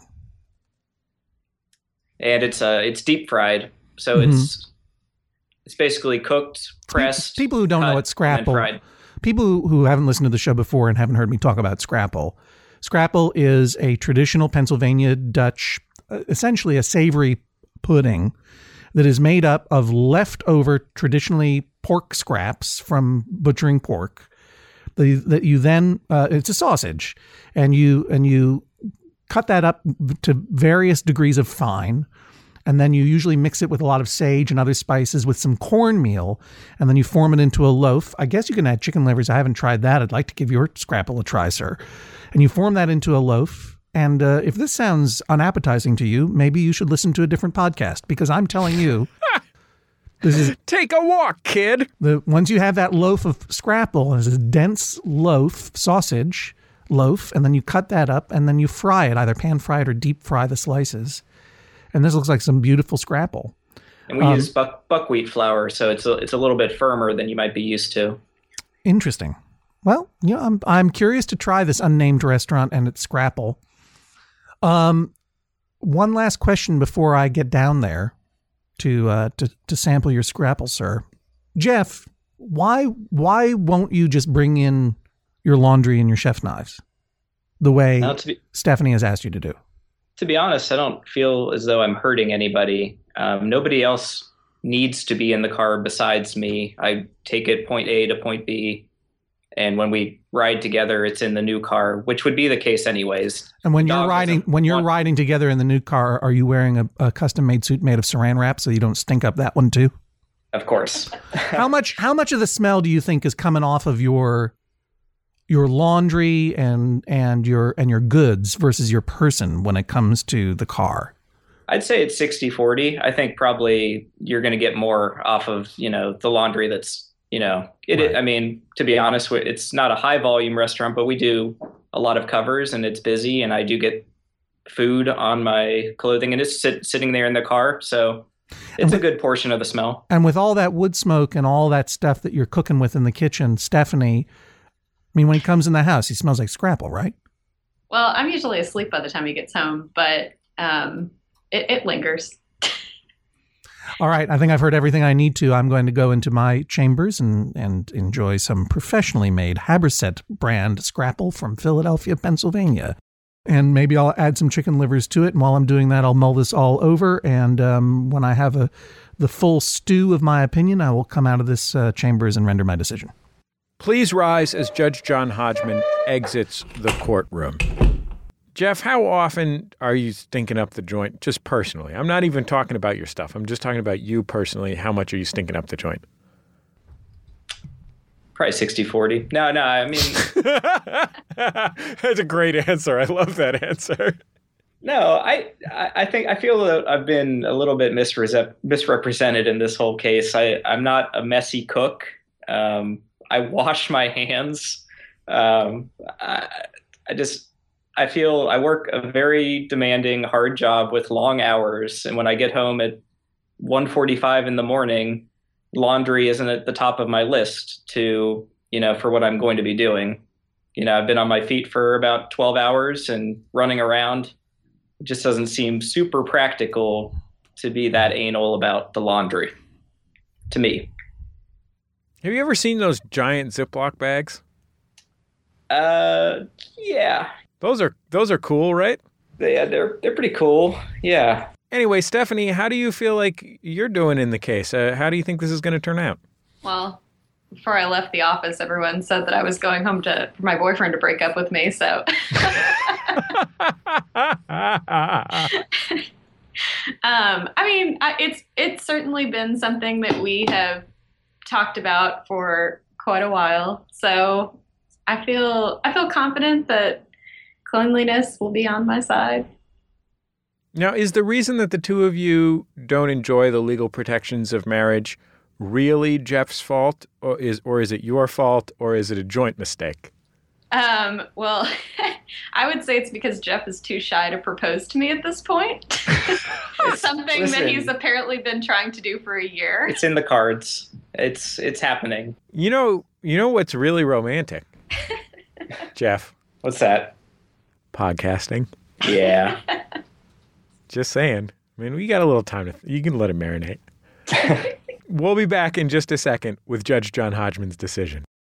S4: And it's deep fried, so it's basically cooked, pressed.
S2: People who don't know what scrapple. People who haven't listened to the show before and haven't heard me talk about scrapple. Scrapple is a traditional Pennsylvania Dutch, essentially a savory pudding that is made up of leftover, traditionally pork scraps from butchering pork, that you then it's a sausage, and you cut that up to various degrees of fine. And then you usually mix it with a lot of sage and other spices with some cornmeal. And then you form it into a loaf. I guess you can add chicken livers. I haven't tried that. I'd like to give your scrapple a try, sir. And you form that into a loaf. And if this sounds unappetizing to you, maybe you should listen to a different podcast, because I'm telling you, this is
S1: Take a walk, kid.
S2: once you have that loaf of scrapple, it's a dense loaf, sausage loaf, and then you cut that up and then you fry it, either pan fry it or deep fry the slices. And this looks like some beautiful scrapple.
S4: And we use buckwheat flour, so it's a little bit firmer than you might be used to.
S2: Interesting. Well, I'm curious to try this unnamed restaurant and its scrapple. One last question before I get down there to sample your scrapple, sir. Jeff, why won't you just bring in your laundry and your chef knives the way Stephanie has asked you to do?
S4: To be honest, I don't feel as though I'm hurting anybody. Nobody else needs to be in the car besides me. I take it point A to point B, and when we ride together, it's in the new car, which would be the case anyways.
S2: And when you're riding together in the new car, are you wearing a custom-made suit made of Saran wrap so you don't stink up that one too?
S4: Of course.
S2: How much of the smell do you think is coming off of your laundry and your goods versus your person when it comes to the car?
S4: I'd say it's 60-40. I think probably you're going to get more off of, the laundry that's, right. I mean, to be honest, it's not a high volume restaurant, but we do a lot of covers and it's busy, and I do get food on my clothing and it's sitting there in the car. So it's a good portion of the smell.
S2: And with all that wood smoke and all that stuff that you're cooking with in the kitchen, Stephanie, I mean, when he comes in the house, he smells like scrapple, right?
S3: Well, I'm usually asleep by the time he gets home, but it lingers.
S2: All right. I think I've heard everything I need to. I'm going to go into my chambers and enjoy some professionally made Haberset brand scrapple from Philadelphia, Pennsylvania. And maybe I'll add some chicken livers to it. And while I'm doing that, I'll mull this all over. And when I have the full stew of my opinion, I will come out of this chambers and render my decision.
S1: Please rise as Judge John Hodgman exits the courtroom. Jeff, how often are you stinking up the joint, just personally? I'm not even talking about your stuff. I'm just talking about you personally. How much are you stinking up the joint?
S4: Probably 60-40. No, I mean...
S1: That's a great answer. I love that answer.
S4: No, I feel that I've been a little bit misrepresented in this whole case. I'm not a messy cook. I wash my hands. I feel I work a very demanding, hard job with long hours. And when I get home at 1:45 in the morning, laundry isn't at the top of my list for what I'm going to be doing. I've been on my feet for about 12 hours and running around. It just doesn't seem super practical to be that anal about the laundry to me.
S1: Have you ever seen those giant Ziploc bags?
S4: Yeah.
S1: Those are cool, right?
S4: Yeah, they're pretty cool. Yeah.
S1: Anyway, Stephanie, how do you feel like you're doing in the case? How do you think this is going to turn out?
S3: Well, before I left the office, everyone said that I was going home for my boyfriend to break up with me. So, it's certainly been something that we have talked about for quite a while. So I feel confident that cleanliness will be on my side.
S1: Now, is the reason that the two of you don't enjoy the legal protections of marriage really Jeff's fault, or is it your fault, or is it a joint mistake?
S3: Well, I would say it's because Jeff is too shy to propose to me at this point. Something that he's apparently been trying to do for a year.
S4: It's in the cards. It's happening.
S1: You know what's really romantic, Jeff?
S4: What's that?
S1: Podcasting.
S4: Yeah.
S1: Just saying. I mean, we got a little time you can let it marinate. We'll be back in just a second with Judge John Hodgman's decision.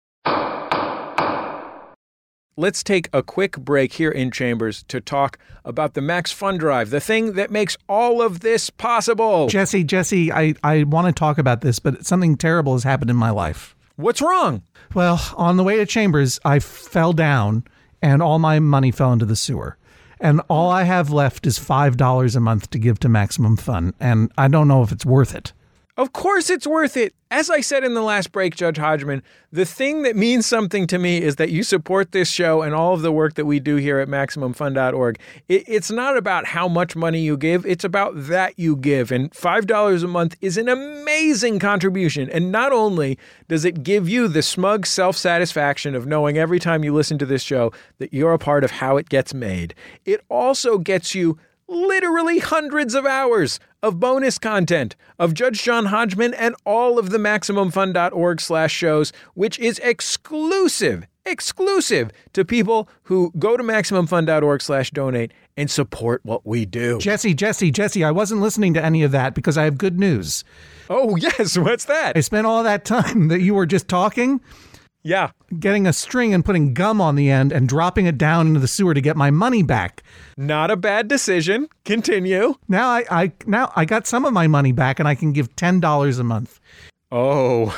S1: Let's take a quick break here in Chambers to talk about the Max Fun Drive, the thing that makes all of this possible.
S2: Jesse, I want to talk about this, but something terrible has happened in my life.
S1: What's wrong?
S2: Well, on the way to Chambers, I fell down and all my money fell into the sewer. And all I have left is $5 a month to give to Maximum Fun. And I don't know if it's worth it.
S1: Of course it's worth it. As I said in the last break, Judge Hodgman, the thing that means something to me is that you support this show and all of the work that we do here at MaximumFun.org. It's not about how much money you give. It's about that you give. And $5 a month is an amazing contribution. And not only does it give you the smug self-satisfaction of knowing every time you listen to this show that you're a part of how it gets made, it also gets you literally hundreds of hours of bonus content of Judge John Hodgman and all of the MaximumFun.org/shows, which is exclusive to people who go to MaximumFun.org/donate and support what we do.
S2: Jesse, I wasn't listening to any of that because I have good news.
S1: Oh, yes. What's that?
S2: I spent all that time that you were just talking.
S1: Yeah.
S2: Getting a string and putting gum on the end and dropping it down into the sewer to get my money back.
S1: Not a bad decision. Continue.
S2: Now I got some of my money back and I can give $10 a month.
S1: Oh,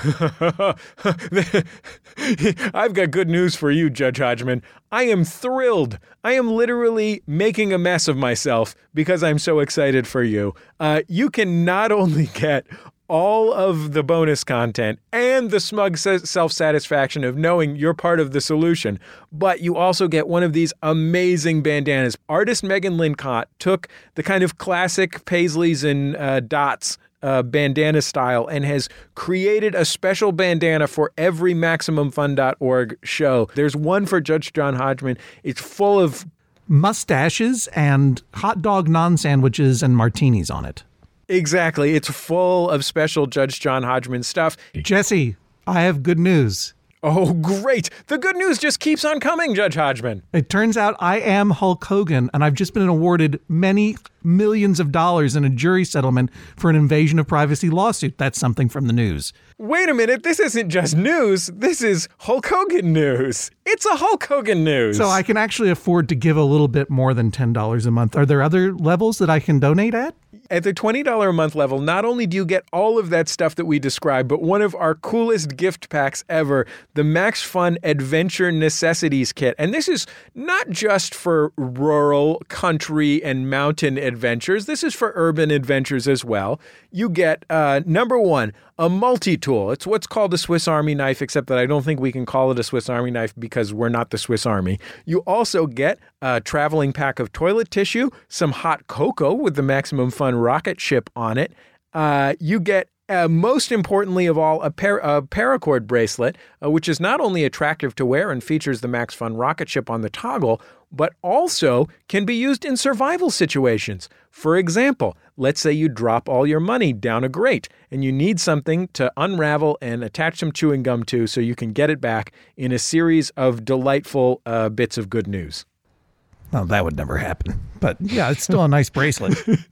S1: I've got good news for you, Judge Hodgman. I am thrilled. I am literally making a mess of myself because I'm so excited for you. You can not only get all of the bonus content and the smug self-satisfaction of knowing you're part of the solution, but you also get one of these amazing bandanas. Artist Megan Lincott took the kind of classic paisleys and dots bandana style and has created a special bandana for every MaximumFun.org show. There's one for Judge John Hodgman. It's full of
S2: mustaches and hot dog non-sandwiches and martinis on it.
S1: Exactly. It's full of special Judge John Hodgman stuff.
S2: Jesse, I have good news.
S1: Oh, great. The good news just keeps on coming, Judge Hodgman.
S2: It turns out I am Hulk Hogan, and I've just been awarded many millions of dollars in a jury settlement for an invasion of privacy lawsuit. That's something from the news.
S1: Wait a minute. This isn't just news. This is Hulk Hogan news. It's a Hulk Hogan news.
S2: So I can actually afford to give a little bit more than $10 a month. Are there other levels that I can donate at?
S1: At the $20 a month level, not only do you get all of that stuff that we described, but one of our coolest gift packs ever, the Max Fun Adventure Necessities Kit. And this is not just for rural, country, and mountain adventures. This is for urban adventures as well. You get, number one, a multi-tool. It's what's called a Swiss Army knife, except that I don't think we can call it a Swiss Army knife because we're not the Swiss Army. You also get a traveling pack of toilet tissue, some hot cocoa with the Maximum Fun rocket ship on it. You get, most importantly of all, a paracord bracelet, which is not only attractive to wear and features the Max Fun rocket ship on the toggle, but also can be used in survival situations. For example, let's say you drop all your money down a grate and you need something to unravel and attach some chewing gum to so you can get it back in a series of delightful bits of good news.
S2: Oh, that would never happen. But yeah, it's still a nice bracelet.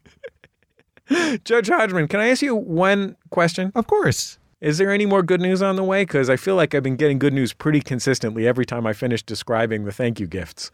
S1: Judge Hodgman, can I ask you one question?
S2: Of course.
S1: Is there any more good news on the way? Because I feel like I've been getting good news pretty consistently every time I finish describing the thank you gifts.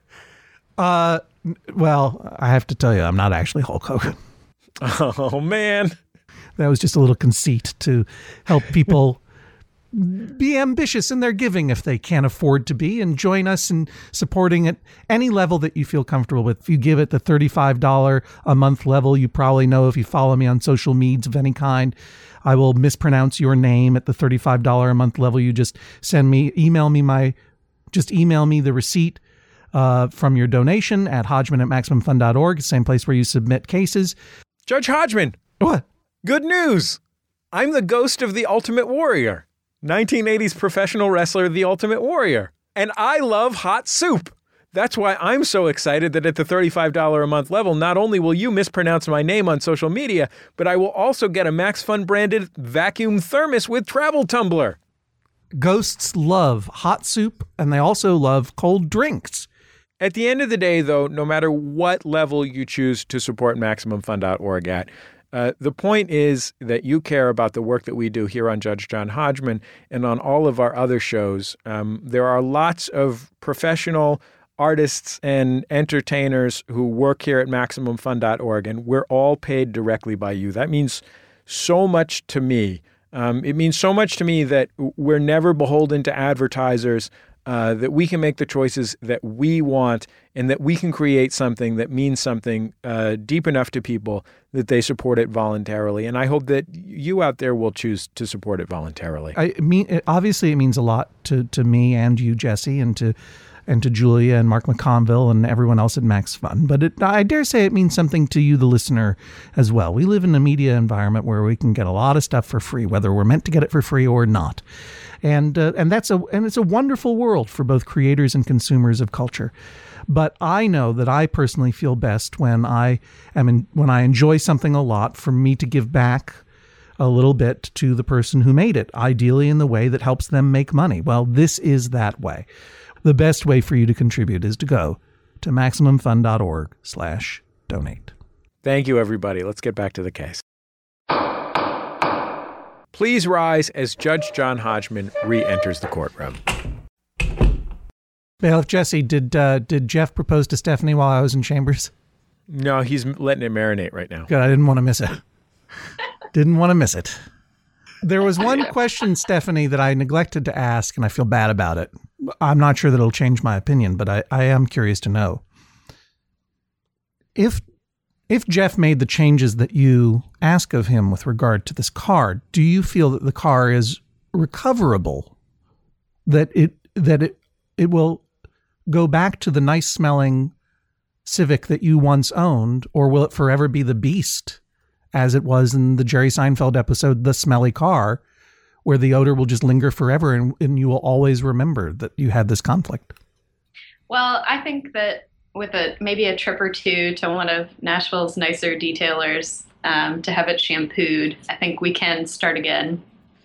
S2: Well, I have to tell you, I'm not actually Hulk Hogan.
S1: Oh, man.
S2: That was just a little conceit to help people be ambitious in their giving if they can't afford to be, and join us in supporting at any level that you feel comfortable with. If you give it the $35 a month level, you probably know if you follow me on social medias of any kind, I will mispronounce your name at the $35 a month level. You just email me the receipt from your donation at Hodgman@MaximumFun.org, same place where you submit cases.
S1: Judge Hodgman.
S2: What?
S1: Good news. I'm the ghost of the Ultimate Warrior. 1980s professional wrestler, The Ultimate Warrior. And I love hot soup. That's why I'm so excited that at the $35 a month level, not only will you mispronounce my name on social media, but I will also get a Max Fun branded vacuum thermos with travel tumbler.
S2: Ghosts love hot soup, and they also love cold drinks.
S1: At the end of the day, though, no matter what level you choose to support MaximumFun.org at, the point is that you care about the work that we do here on Judge John Hodgman and on all of our other shows. There are lots of professional artists and entertainers who work here at MaximumFun.org, and we're all paid directly by you. That means so much to me. It means so much to me that we're never beholden to advertisers, that we can make the choices that we want, and that we can create something that means something deep enough to people that they support it voluntarily. And I hope that you out there will choose to support it voluntarily.
S2: Obviously, it means a lot to me and you, Jesse, and to Julia and Mark McConville and everyone else at Max Fun. But I dare say it means something to you, the listener, as well. We live in a media environment where we can get a lot of stuff for free, whether we're meant to get it for free or not. And it's a wonderful world for both creators and consumers of culture. But I know that I personally feel best when I enjoy something a lot, for me to give back a little bit to the person who made it, ideally in the way that helps them make money. Well, this is that way. The best way for you to contribute is to go to MaximumFun.org/donate.
S1: Thank you, everybody. Let's get back to the case. Please rise as Judge John Hodgman re-enters the courtroom.
S2: Bailiff Jesse, did Jeff propose to Stephanie while I was in chambers?
S1: No, he's letting it marinate right now.
S2: Good, I didn't want to miss it. Didn't want to miss it. There was one question, Stephanie, that I neglected to ask, and I feel bad about it. I'm not sure that it'll change my opinion, but I am curious to know. If Jeff made the changes that you ask of him with regard to this car, do you feel that the car is recoverable? That it will go back to the nice smelling Civic that you once owned, or will it forever be the beast, as it was in the Jerry Seinfeld episode, The Smelly Car, where the odor will just linger forever and you will always remember that you had this conflict?
S3: Well, I think that with maybe a trip or two to one of Nashville's nicer detailers to have it shampooed, I think we can start again.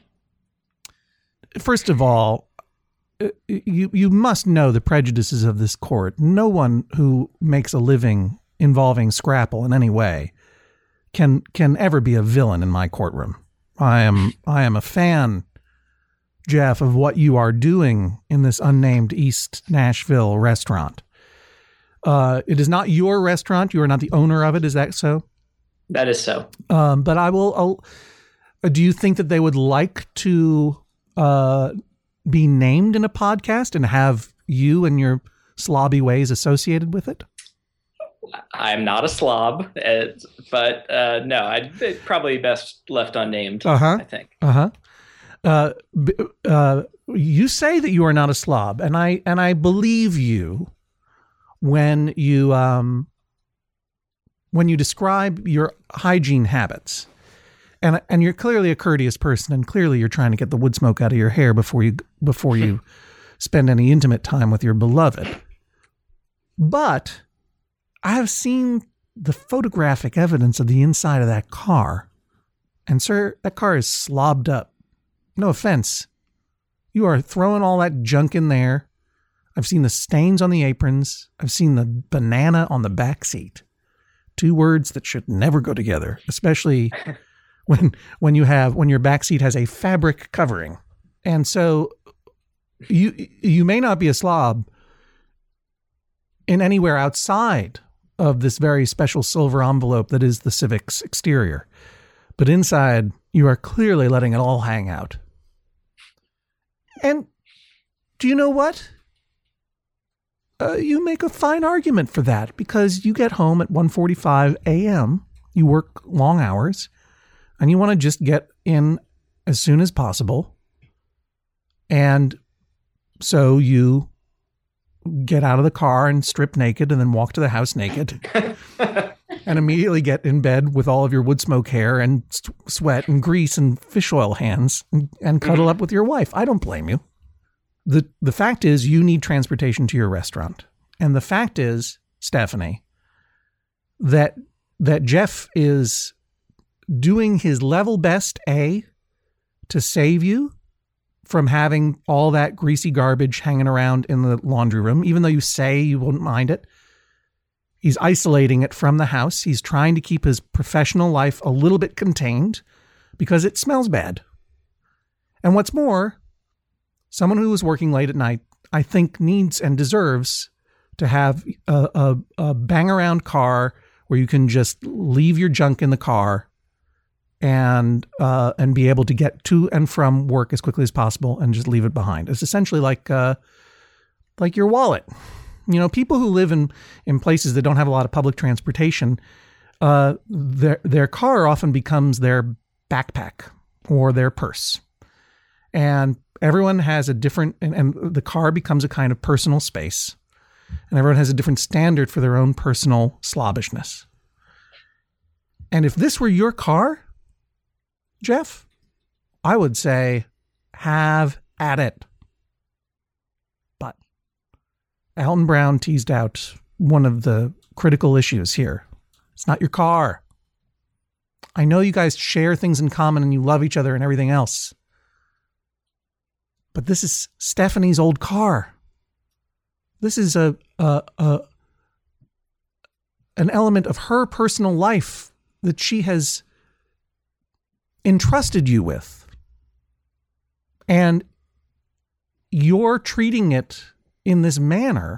S2: First of all, you must know the prejudices of this court. No one who makes a living involving Scrapple in any way can ever be a villain in my courtroom. I am a fan, Jeff, of what you are doing in this unnamed East Nashville restaurant. It is not your restaurant. You are not the owner of it. Is that so?
S4: That is so.
S2: But do you think that they would like to be named in a podcast and have you and your slobby ways associated with it?
S4: I'm not a slob, but no, I'd probably best left unnamed,
S2: I
S4: think.
S2: You say that you are not a slob, and I believe you when you describe your hygiene habits. And you're clearly a courteous person, and clearly you're trying to get the wood smoke out of your hair before you spend any intimate time with your beloved. But I have seen the photographic evidence of the inside of that car. And sir, that car is slobbed up. No offense. You are throwing all that junk in there. I've seen the stains on the aprons. I've seen the banana on the back seat. Two words that should never go together, especially when your back seat has a fabric covering. And so you may not be a slob in anywhere outside of this very special silver envelope that is the Civic's exterior. But inside, you are clearly letting it all hang out. And do you know what? You make a fine argument for that, because you get home at 1:45 a.m., you work long hours, and you want to just get in as soon as possible. And so you get out of the car and strip naked and then walk to the house naked and immediately get in bed with all of your wood smoke hair and sweat and grease and fish oil hands and cuddle up with your wife. I don't blame you. The fact is, you need transportation to your restaurant. And the fact is, Stephanie, that Jeff is doing his level best, to save you from having all that greasy garbage hanging around in the laundry room, even though you say you wouldn't mind it. He's isolating it from the house. He's trying to keep his professional life a little bit contained because it smells bad. And what's more, someone who is working late at night, I think, needs and deserves to have a bang around car where you can just leave your junk in the car and be able to get to and from work as quickly as possible and just leave it behind. It's essentially like your wallet. People who live in places that don't have a lot of public transportation, their car often becomes their backpack or their purse. And everyone has a different, and the car becomes a kind of personal space. And everyone has a different standard for their own personal slobbishness. And if this were your car, Jeff, I would say, have at it. But Alton Brown teased out one of the critical issues here. It's not your car. I know you guys share things in common and you love each other and everything else. But this is Stephanie's old car. This is an element of her personal life that she has entrusted you with. And you're treating it in this manner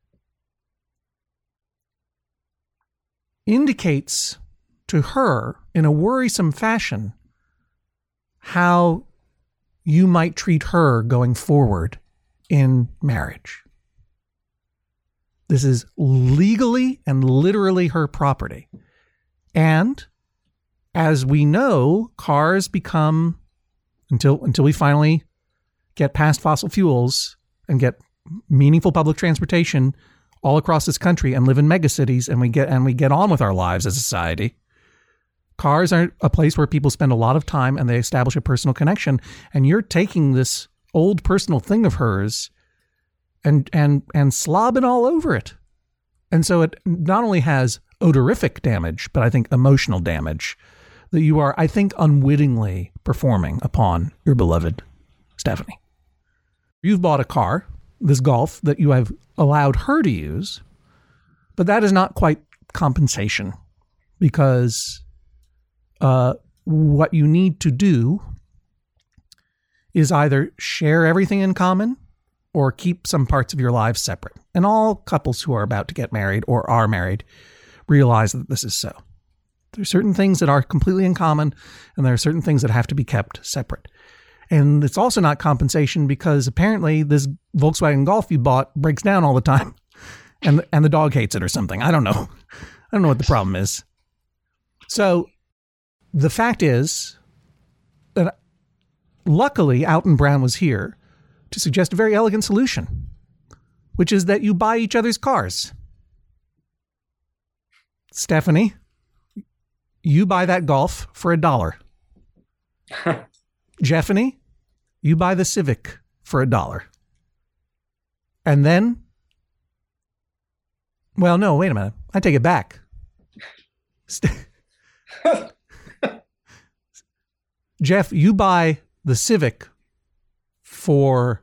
S2: indicates to her in a worrisome fashion how you might treat her going forward in marriage. This is legally and literally her property. And as we know, cars become, until we finally get past fossil fuels and get meaningful public transportation all across this country and live in megacities and we get on with our lives as a society, cars are a place where people spend a lot of time and they establish a personal connection. And you're taking this old personal thing of hers and slobbing all over it. And so it not only has odorific damage, but I think emotional damage that you are, I think, unwittingly performing upon your beloved Stephanie. You've bought a car, this Golf, that you have allowed her to use, but that is not quite compensation, because what you need to do is either share everything in common or keep some parts of your lives separate. And all couples who are about to get married or are married realize that this is so. There are certain things that are completely in common, and there are certain things that have to be kept separate. And it's also not compensation because apparently this Volkswagen Golf you bought breaks down all the time, and the dog hates it or something. I don't know. I don't know what the problem is. So the fact is that luckily Alton Brown was here to suggest a very elegant solution, which is that you buy each other's cars. Stephanie, you buy that Golf for $1. Jeffany, you buy the Civic for $1. And then, well, no, wait a minute. I take it back. Jeff, you buy the Civic for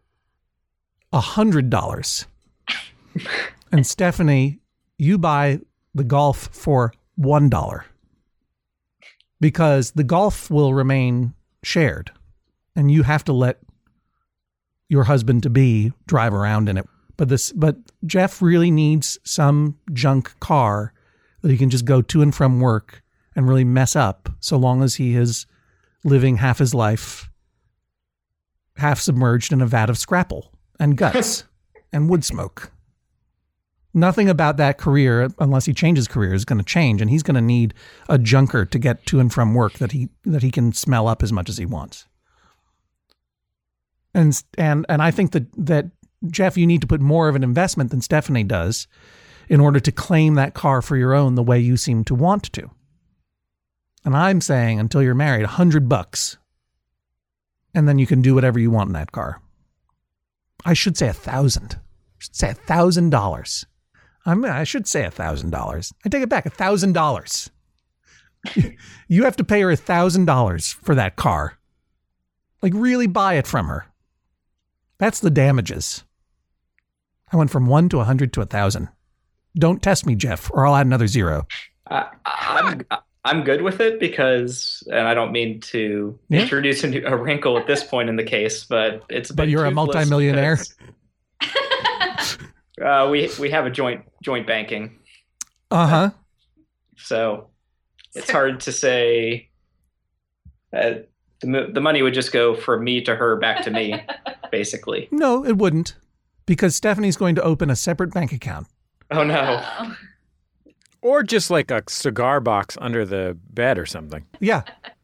S2: $100. And Stephanie, you buy the Golf for $1. Because the Golf will remain shared, and you have to let your husband-to-be drive around in it. But Jeff really needs some junk car that he can just go to and from work and really mess up, so long as he is living half his life half submerged in a vat of scrapple and guts and wood smoke. Nothing about that career, unless he changes career, is going to change, and he's going to need a junker to get to and from work that he can smell up as much as he wants. And I think that Jeff, you need to put more of an investment than Stephanie does in order to claim that car for your own the way you seem to want to. And I'm saying, until you're married, $100, and then you can do whatever you want in that car. I should say $1,000. I should say $1,000. I should say $1,000. I take it back, $1,000. You have to pay her $1,000 for that car. Like, really buy it from her. That's the damages. I went from 1 to 100 to 1,000. Don't test me, Jeff, or I'll add another 0.
S4: I'm good with it because, and I don't mean to introduce a wrinkle at this point in the case, but it's.
S2: But you're a multimillionaire.
S4: We have a joint banking.
S2: Uh-huh.
S4: So it's hard to say The money would just go from me to her back to me, basically.
S2: No, it wouldn't, because Stephanie's going to open a separate bank account.
S4: Oh, no.
S3: Oh.
S1: Or just like a cigar box under the bed or something.
S2: Yeah.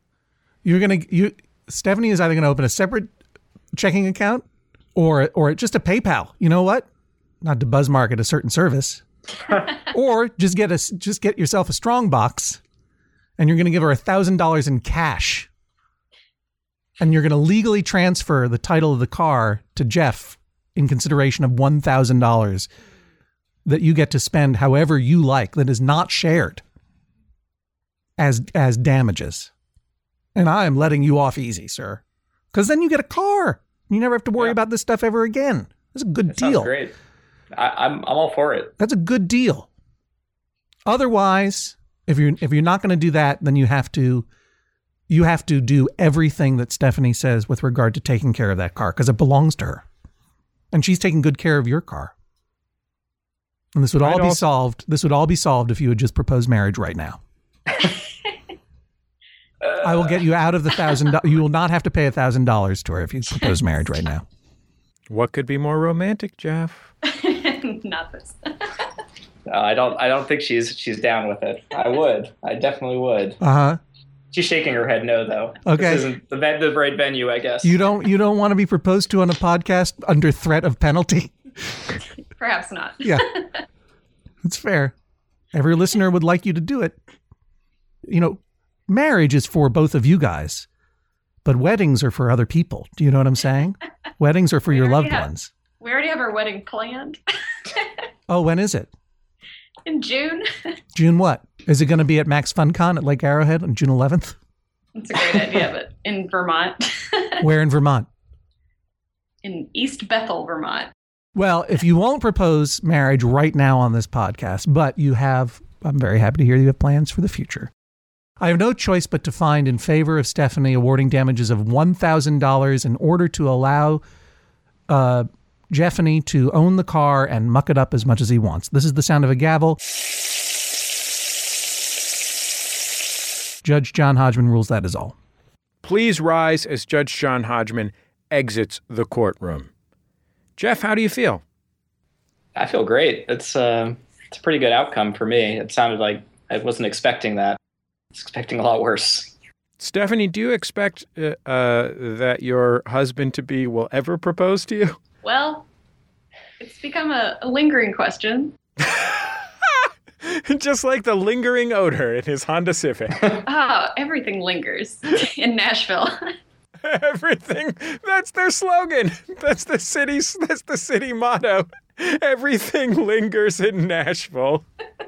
S2: Stephanie is either going to open a separate checking account or just a PayPal. You know what? Not to buzzmarket a certain service. Or just get yourself a strong box, and you're going to give her $1,000 in cash. And you're going to legally transfer the title of the car to Jeff in consideration of $1,000 that you get to spend however you like, that is not shared, as damages. And I am letting you off easy, sir. Because then you get a car. You never have to worry about this stuff ever again. That's a good deal.
S4: Sounds great. I'm all for it.
S2: That's a good deal. Otherwise, if you're not going to do that, then you have to do everything that Stephanie says with regard to taking care of that car, because it belongs to her. And she's taking good care of your car. And this would all be solved. This would all be solved if you would just propose marriage right now. I will get you out of the $1,000. You will not have to pay $1,000 to her if you propose marriage right now.
S1: What could be more romantic, Jeff?
S3: Not this.
S4: I don't think she's down with it. I definitely would.
S2: Uh-huh.
S4: She's shaking her head no, though.
S2: Okay.
S4: This isn't the right venue, I guess.
S2: You don't want to be proposed to on a podcast under threat of penalty?
S3: Perhaps not.
S2: Yeah. It's fair. Every listener would like you to do it. You know, marriage is for both of you guys, but weddings are for other people. Do you know what I'm saying? Weddings are for your loved ones.
S3: We already have our wedding planned.
S2: Oh, when is it?
S3: In June.
S2: June what? Is it going to be at Max FunCon at Lake Arrowhead on June 11th?
S3: That's a great idea, but in Vermont.
S2: Where in Vermont?
S3: In East Bethel, Vermont.
S2: Well, if you won't propose marriage right now on this podcast, but you have, I'm very happy to hear you have plans for the future. I have no choice but to find in favor of Stephanie awarding damages of $1,000 in order to allow Jeffany to own the car and muck it up as much as he wants. This is the sound of a gavel. Judge John Hodgman rules that is all.
S1: Please rise as Judge John Hodgman exits the courtroom. Jeff, how do you feel?
S4: I feel great. It's a pretty good outcome for me. It sounded like I wasn't expecting that. I was expecting a lot worse.
S1: Stephanie, do you expect that your husband will ever propose to you?
S3: Well, it's become a lingering question.
S1: Just like the lingering odor in his Honda Civic.
S3: Oh, everything lingers in Nashville.
S1: Everything. That's their slogan. That's the city motto. Everything lingers in Nashville.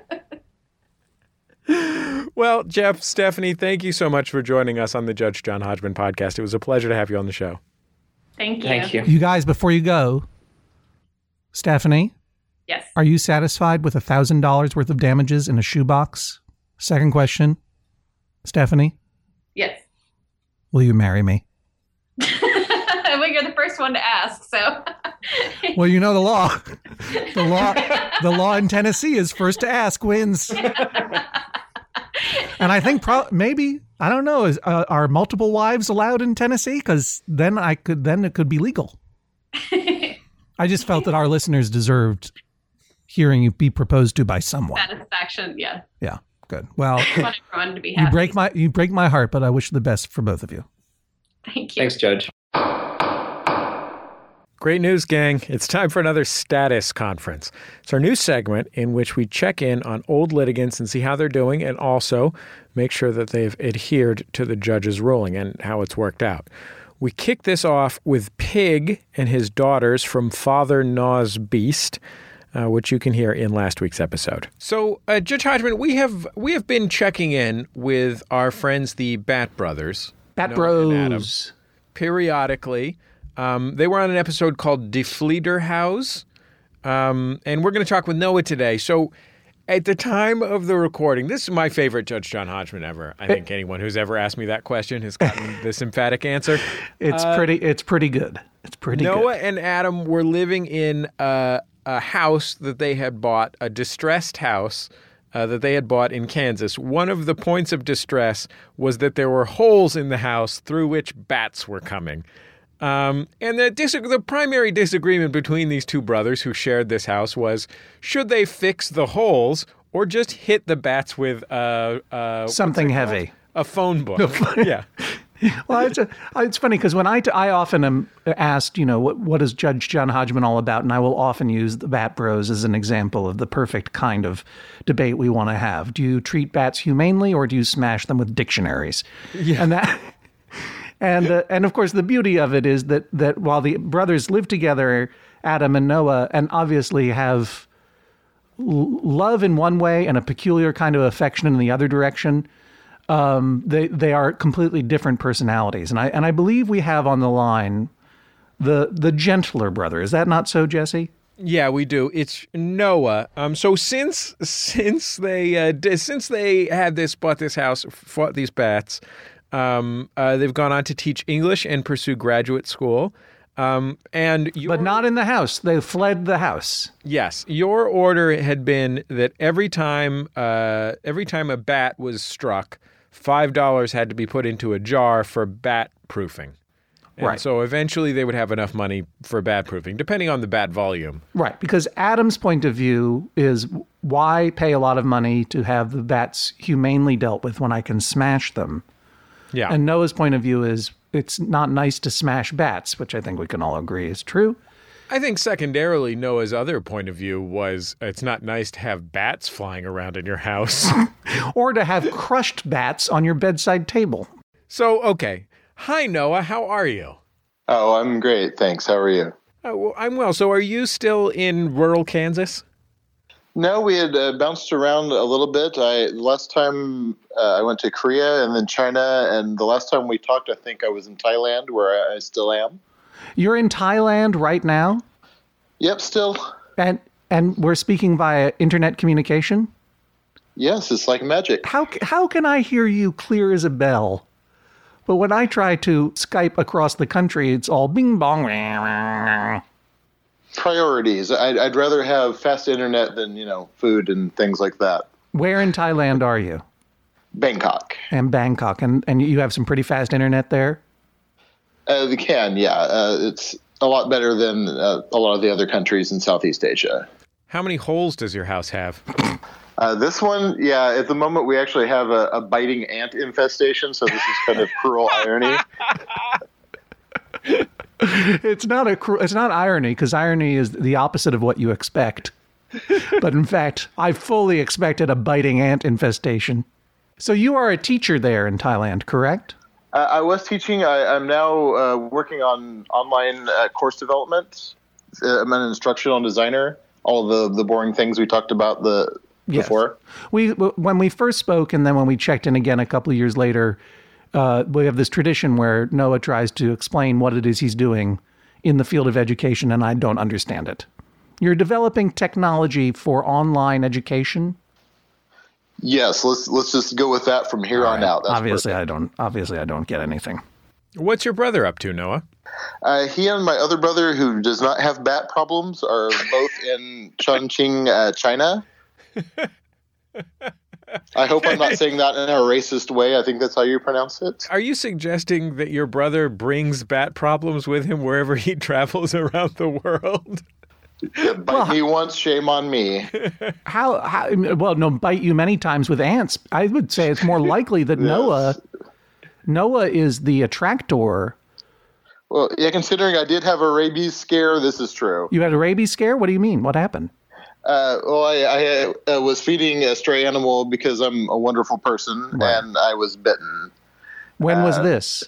S1: Well, Jeff, Stephanie, thank you so much for joining us on the Judge John Hodgman podcast. It was a pleasure to have you on the show.
S3: Thank you.
S4: Thank you.
S2: You guys, before you go, Stephanie?
S3: Yes.
S2: Are you satisfied with $1,000 worth of damages in a shoebox? Second question. Stephanie?
S3: Yes.
S2: Will you marry me?
S3: Well, you're the first one to ask, so.
S2: Well, you know the law. The law in Tennessee is first to ask wins. And I think maybe, I don't know, are multiple wives allowed in Tennessee? Because then it could be legal. I just felt that our listeners deserved hearing you be proposed to by someone.
S3: Satisfaction, yeah.
S2: Yeah, good. Well,
S3: I want everyone to be happy.
S2: you break my heart, but I wish the best for both of you.
S3: Thank you.
S4: Thanks, Judge.
S1: Great news, gang. It's time for another status conference. It's our new segment in which we check in on old litigants and see how they're doing and also make sure that they've adhered to the judge's ruling and how it's worked out. We kick this off with Pig and his daughters from Father Gnaws Beast, which you can hear in last week's episode. So, Judge Hodgman, we have been checking in with our friends, the Bat Brothers.
S2: Bat
S1: Noah and Adam,
S2: Bros.
S1: periodically. They were on an episode called Die Flederhaus, and we're going to talk with Noah today. So at the time of the recording, this is my favorite Judge John Hodgman ever. I think anyone who's ever asked me that question has gotten this emphatic answer.
S2: It's pretty good. It's pretty good.
S1: Noah and Adam were living in a house that they had bought, a distressed house that they had bought in Kansas. One of the points of distress was that there were holes in the house through which bats were coming. And the primary disagreement between these two brothers who shared this house was, should they fix the holes or just hit the bats with
S2: something heavy?
S1: A phone book. Yeah.
S2: Well, it's funny because when I often am asked, what is Judge John Hodgman all about? And I will often use the Bat Bros as an example of the perfect kind of debate we want to have. Do you treat bats humanely or do you smash them with dictionaries? Yeah. And of course, the beauty of it is that while the brothers live together, Adam and Noah, and obviously have love in one way and a peculiar kind of affection in the other direction, they are completely different personalities. And I believe we have on the line the gentler brother. Is that not so, Jesse?
S1: Yeah, we do. It's Noah. So since they bought this house, fought these bats. They've gone on to teach English and pursue graduate school. But
S2: not in the house. They fled the house.
S1: Yes. Your order had been that every time a bat was struck, $5 had to be put into a jar for bat proofing. And
S2: right.
S1: So eventually they would have enough money for bat proofing, depending on the bat volume.
S2: Right. Because Adam's point of view is, why pay a lot of money to have the bats humanely dealt with when I can smash them?
S1: Yeah.
S2: And Noah's point of view is, it's not nice to smash bats, which I think we can all agree is true.
S1: I think secondarily, Noah's other point of view was, it's not nice to have bats flying around in your house.
S2: Or to have crushed bats on your bedside table.
S1: So, okay. Hi, Noah. How are you?
S6: Oh, I'm great. Thanks. How are you?
S1: Oh, well, I'm well. So are you still in rural Kansas?
S6: No, we had bounced around a little bit. Last time I went to Korea and then China, and the last time we talked, I think I was in Thailand, where I still am.
S2: You're in Thailand right now?
S6: Yep, still.
S2: And we're speaking via internet communication?
S6: Yes, it's like magic.
S2: How can I hear you clear as a bell? But when I try to Skype across the country, it's all bing bong.
S6: Priorities. I'd rather have fast internet than, food and things like that.
S2: Where in Thailand are you?
S6: Bangkok.
S2: And Bangkok. And you have some pretty fast internet there?
S6: They can, yeah. It's a lot better than a lot of the other countries in Southeast Asia.
S1: How many holes does your house have?
S6: This one, yeah, at the moment we actually have a biting ant infestation, so this is kind of cruel irony.
S2: It's not irony, because irony is the opposite of what you expect. But in fact, I fully expected a biting ant infestation. So you are a teacher there in Thailand, correct?
S6: I was teaching. I'm now working on online course development. I'm an instructional designer. All of the boring things we talked about before. When
S2: we first spoke, and then when we checked in again a couple of years later, we have this tradition where Noah tries to explain what it is he's doing in the field of education, and I don't understand it. You're developing technology for online education?
S6: Yes, let's just go with that from here on out. That's
S2: obviously I don't get anything.
S1: What's your brother up to, Noah?
S6: He and my other brother, who does not have bat problems, are both in Chongqing, China. I hope I'm not saying that in a racist way. I think that's how you pronounce it.
S1: Are you suggesting that your brother brings bat problems with him wherever he travels around the world?
S6: Bite me once, shame on me.
S2: Bite you many times with ants. I would say it's more likely that
S6: Yes.
S2: Noah is the attractor.
S6: Well, yeah, considering I did have a rabies scare, this is true.
S2: You had a rabies scare? What do you mean? What happened?
S6: I was feeding a stray animal because I'm a wonderful person,
S2: right.
S6: And I was bitten.
S2: When was this?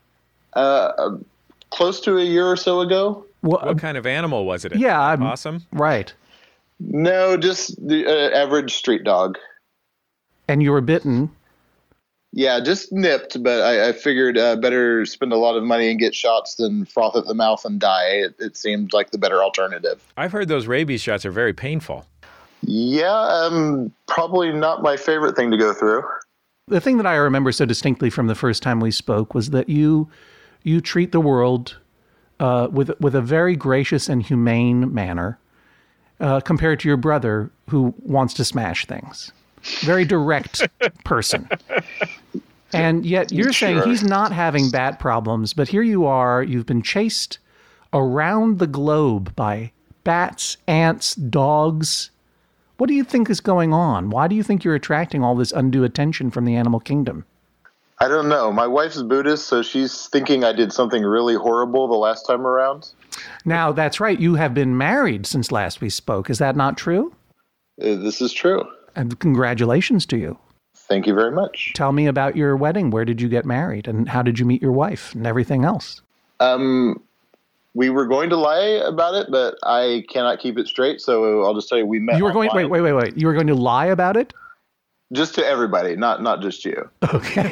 S6: Close to a year or so ago.
S1: What kind of animal was it?
S2: Yeah,
S1: possum?
S2: Right.
S6: No, just the average street dog.
S2: And you were bitten?
S6: Yeah, just nipped, but I figured better spend a lot of money and get shots than froth at the mouth and die. It seemed like the better alternative.
S1: I've heard those rabies shots are very painful.
S6: Yeah, probably not my favorite thing to go through.
S2: The thing that I remember so distinctly from the first time we spoke was that you treat the world with a very gracious and humane manner compared to your brother who wants to smash things. very direct person. And yet you're saying he's not having bat problems, but here you are, you've been chased around the globe by bats, ants, dogs. What do you think is going on? Why do you think you're attracting all this undue attention from the animal kingdom?
S6: I don't know. My wife's Buddhist, so she's thinking I did something really horrible the last time around.
S2: Now, that's right. You have been married since last we spoke. Is that not true?
S6: This is true.
S2: And congratulations to you.
S6: Thank you very much.
S2: Tell me about your wedding. Where did you get married? And how did you meet your wife and everything else?
S6: We were going to lie about it, but I cannot keep it straight, so I'll just tell you we met.
S2: You were going wait. You were going to lie about it?
S6: Just to everybody, not just you.
S2: Okay.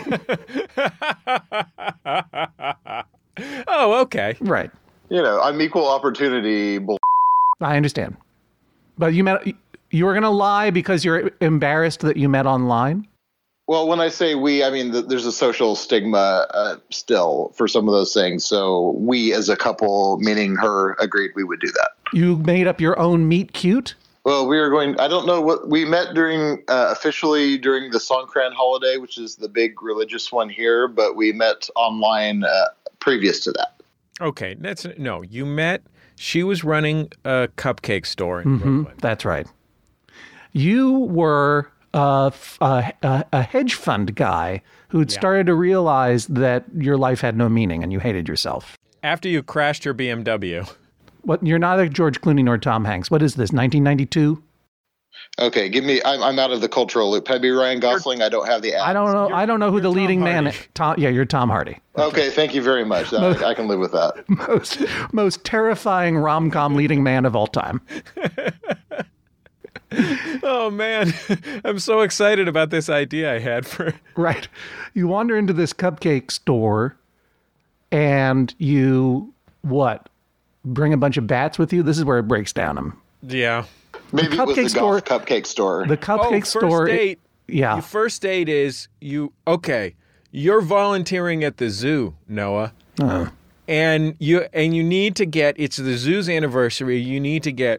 S1: Oh, okay.
S2: Right.
S6: I'm equal opportunity bull.
S2: I understand. But you were going to lie because you're embarrassed that you met online?
S6: Well, when I say we, I mean, there's a social stigma still for some of those things. So we as a couple, meaning her, agreed we would do that.
S2: You made up your own meet cute?
S6: Well, I don't know what we met during, officially during the Songkran holiday, which is the big religious one here, but we met online previous to that.
S1: Okay. You met, she was running a cupcake store in Brooklyn.
S2: That's right. You were a hedge fund guy who'd started to realize that your life had no meaning and you hated yourself.
S1: After you crashed your BMW.
S2: What? You're neither George Clooney nor Tom Hanks. What is this, 1992?
S6: Okay, I'm out of the cultural loop. Maybe Ryan Gosling. I don't have the app.
S2: I don't know who the leading man is. You're Tom Hardy.
S6: Okay, thank you very much. I can live with that.
S2: Most terrifying rom-com leading man of all time.
S1: Oh, man. I'm so excited about this idea I had for...
S2: Right. You wander into this cupcake store and you, bring a bunch of bats with you? This is where it breaks down.
S1: Yeah.
S6: Maybe it was the cupcake store.
S2: The cupcake store.
S1: First date.
S2: Yeah.
S1: Your first date is you're volunteering at the zoo, Noah. And you need to get, it's the zoo's anniversary. You need to get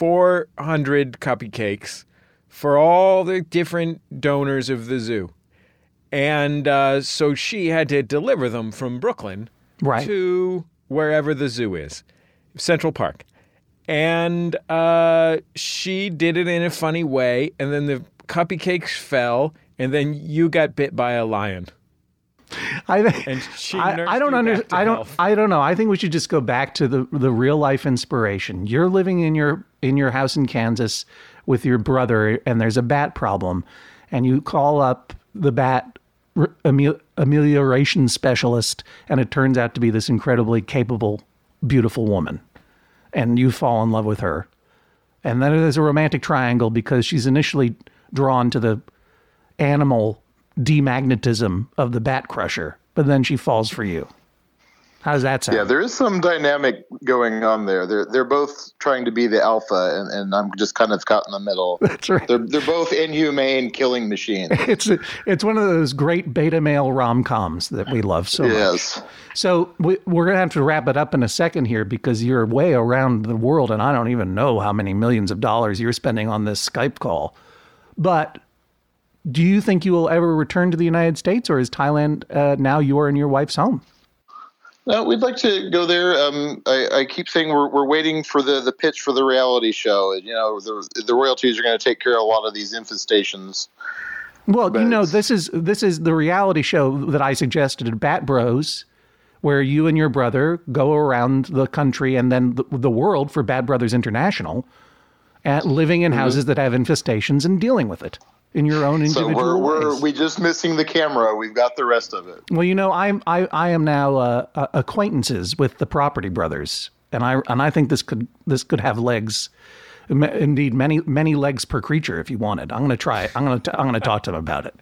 S1: 400 cupcakes for all the different donors of the zoo. And so she had to deliver them from Brooklyn to wherever the zoo is, Central Park. And she did it in a funny way, and then the cupcakes fell, and then you got bit by a lion.
S2: I don't know. I think we should just go back to the real life inspiration. You're living in your house in Kansas with your brother, and there's a bat problem, and you call up the bat amelioration specialist, and it turns out to be this incredibly capable, beautiful woman, and you fall in love with her. And then there's a romantic triangle because she's initially drawn to the animal demagnetism of the bat crusher, but then she falls for you. How does that sound?
S6: Yeah, there is some dynamic going on there. They're both trying to be the alpha, and I'm just kind of caught in the middle.
S2: That's right.
S6: They're both inhumane killing machines.
S2: It's one of those great beta male rom-coms that we love so much. So we're going to have to wrap it up in a second here because you're way around the world, and I don't even know how many millions of dollars you're spending on this Skype call. But do you think you will ever return to the United States, or is Thailand now your and your wife's home?
S6: No, we'd like to go there. I keep saying we're waiting for the pitch for the reality show. You know, the royalties are going to take care of a lot of these infestations.
S2: Well, this is the reality show that I suggested, Bat Bros, where you and your brother go around the country and then the world for Bat Brothers International, living in houses that have infestations and dealing with it in your own individual ways.
S6: We just missing the camera. We've got the rest of it.
S2: Well, I am now acquaintances with the Property Brothers, and I think this could have legs. Indeed, many legs per creature. If you wanted, I'm going to try it. I'm going to talk to them about it.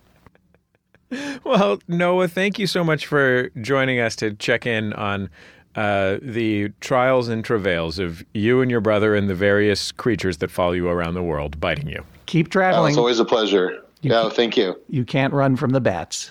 S1: Well, Noah, thank you so much for joining us to check in on the trials and travails of you and your brother and the various creatures that follow you around the world, biting you.
S2: Keep traveling.
S6: It's always a pleasure. Thank you.
S2: You can't run from the bats.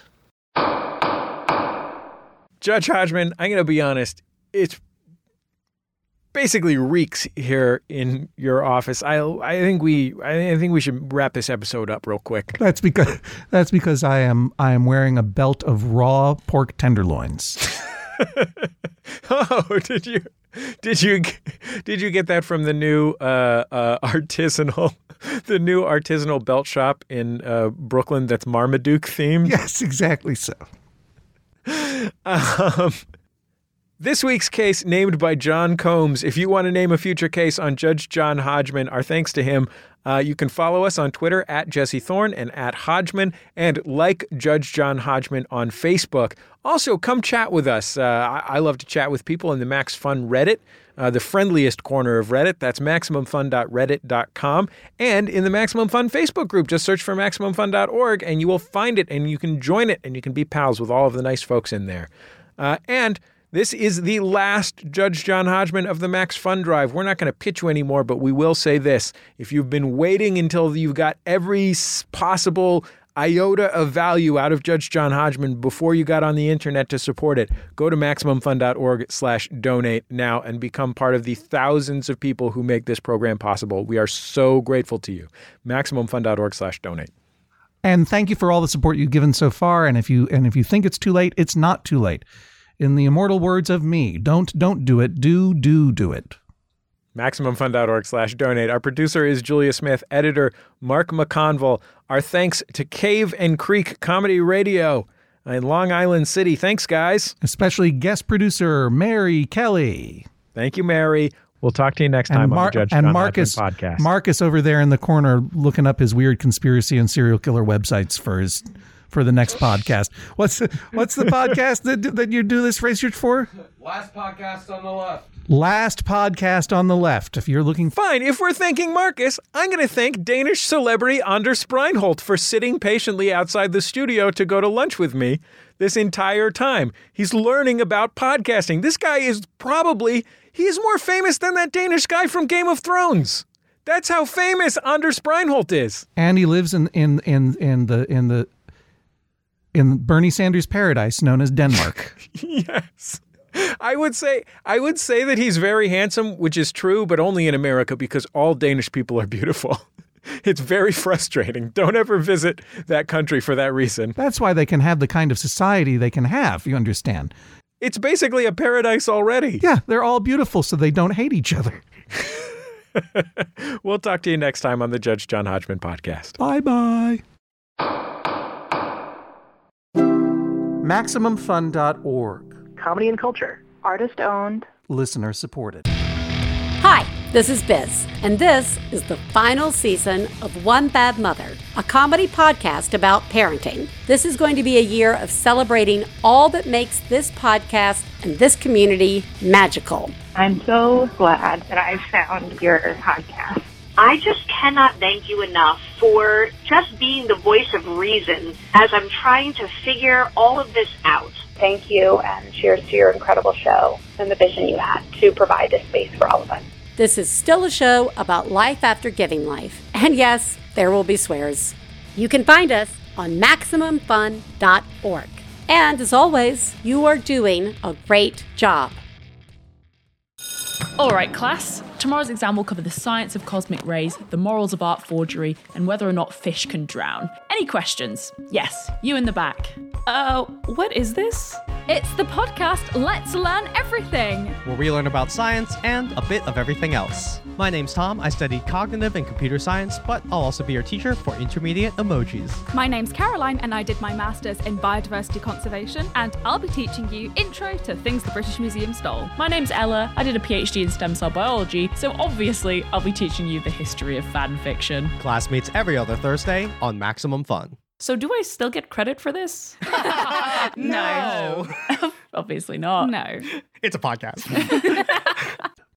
S1: Judge Hodgman, I'm going to be honest. It's basically reeks here in your office. I think we should wrap this episode up real quick.
S2: That's because I am wearing a belt of raw pork tenderloins.
S1: Oh, did you get that from the new artisanal belt shop in Brooklyn that's Marmaduke themed?
S2: Yes, exactly so.
S1: This week's case named by John Combs. If you want to name a future case on Judge John Hodgman, our thanks to him. You can follow us on Twitter at Jesse Thorne and at Hodgman, and like Judge John Hodgman on Facebook. Also, come chat with us. I love to chat with people in the Max Fun Reddit, the friendliest corner of Reddit. That's MaximumFun.reddit.com. And in the Maximum Fun Facebook group, just search for MaximumFun.org and you will find it, and you can join it, and you can be pals with all of the nice folks in there. And this is the last Judge John Hodgman of the Max Fun Drive. We're not going to pitch you anymore, but we will say this. If you've been waiting until you've got every possible iota of value out of Judge John Hodgman before you got on the internet to support it, go to MaximumFun.org/donate now and become part of the thousands of people who make this program possible. We are so grateful to you. MaximumFun.org/donate.
S2: And thank you for all the support you've given so far. And if you think it's too late, it's not too late. In the immortal words of me, don't do it, do it.
S1: MaximumFun.org/donate. Our producer is Julia Smith, editor Mark McConville. Our thanks to Cave and Creek Comedy Radio in Long Island City. Thanks, guys.
S2: Especially guest producer Mary Kelly.
S1: Thank you, Mary. We'll talk to you next time on the Judge John Hodgman podcast.
S2: Marcus over there in the corner looking up his weird conspiracy and serial killer websites for the next podcast. What's the podcast that you do this research for?
S7: Last Podcast on the Left.
S2: Last Podcast on the Left. If you're looking...
S1: Fine. If we're thanking Marcus, I'm going to thank Danish celebrity Anders Breinholt for sitting patiently outside the studio to go to lunch with me this entire time. He's learning about podcasting. This guy is he's more famous than that Danish guy from Game of Thrones. That's how famous Anders Breinholt is.
S2: And he lives in Bernie Sanders' paradise known as Denmark.
S1: Yes. I would say that he's very handsome, which is true, but only in America because all Danish people are beautiful. It's very frustrating. Don't ever visit that country for that reason.
S2: That's why they can have the kind of society they can have, you understand.
S1: It's basically a paradise already.
S2: Yeah, they're all beautiful so they don't hate each other.
S1: We'll talk to you next time on the Judge John Hodgman podcast.
S2: Bye-bye. MaximumFun.org.
S8: Comedy and culture. Artist owned.
S2: Listener supported.
S9: Hi, this is Biz, and this is the final season of One Bad Mother, a comedy podcast about parenting. This is going to be a year of celebrating all that makes this podcast and this community magical.
S8: I'm so glad that I found your podcast.
S10: I just cannot thank you enough for just being the voice of reason as I'm trying to figure all of this out.
S8: Thank you, and cheers to your incredible show and the vision you had to provide this space for all of us.
S9: This is still a show about life after giving life. And yes, there will be swears. You can find us on MaximumFun.org. And as always, you are doing a great job.
S11: All right, class. Tomorrow's exam will cover the science of cosmic rays, the morals of art forgery, and whether or not fish can drown. Any questions? Yes, you in the back. What is this?
S12: It's the podcast Let's Learn Everything,
S13: where we learn about science and a bit of everything else. My name's Tom. I studied cognitive and computer science, but I'll also be your teacher for intermediate emojis.
S12: My name's Caroline, and I did my master's in biodiversity conservation, and I'll be teaching you intro to things the British Museum stole.
S11: My name's Ella. I did a PhD in stem cell biology, so obviously I'll be teaching you the history of fan fiction.
S13: Class meets every other Thursday on Maximum Fun.
S11: So do I still get credit for this?
S12: No.
S11: Obviously not.
S12: No.
S13: It's a podcast.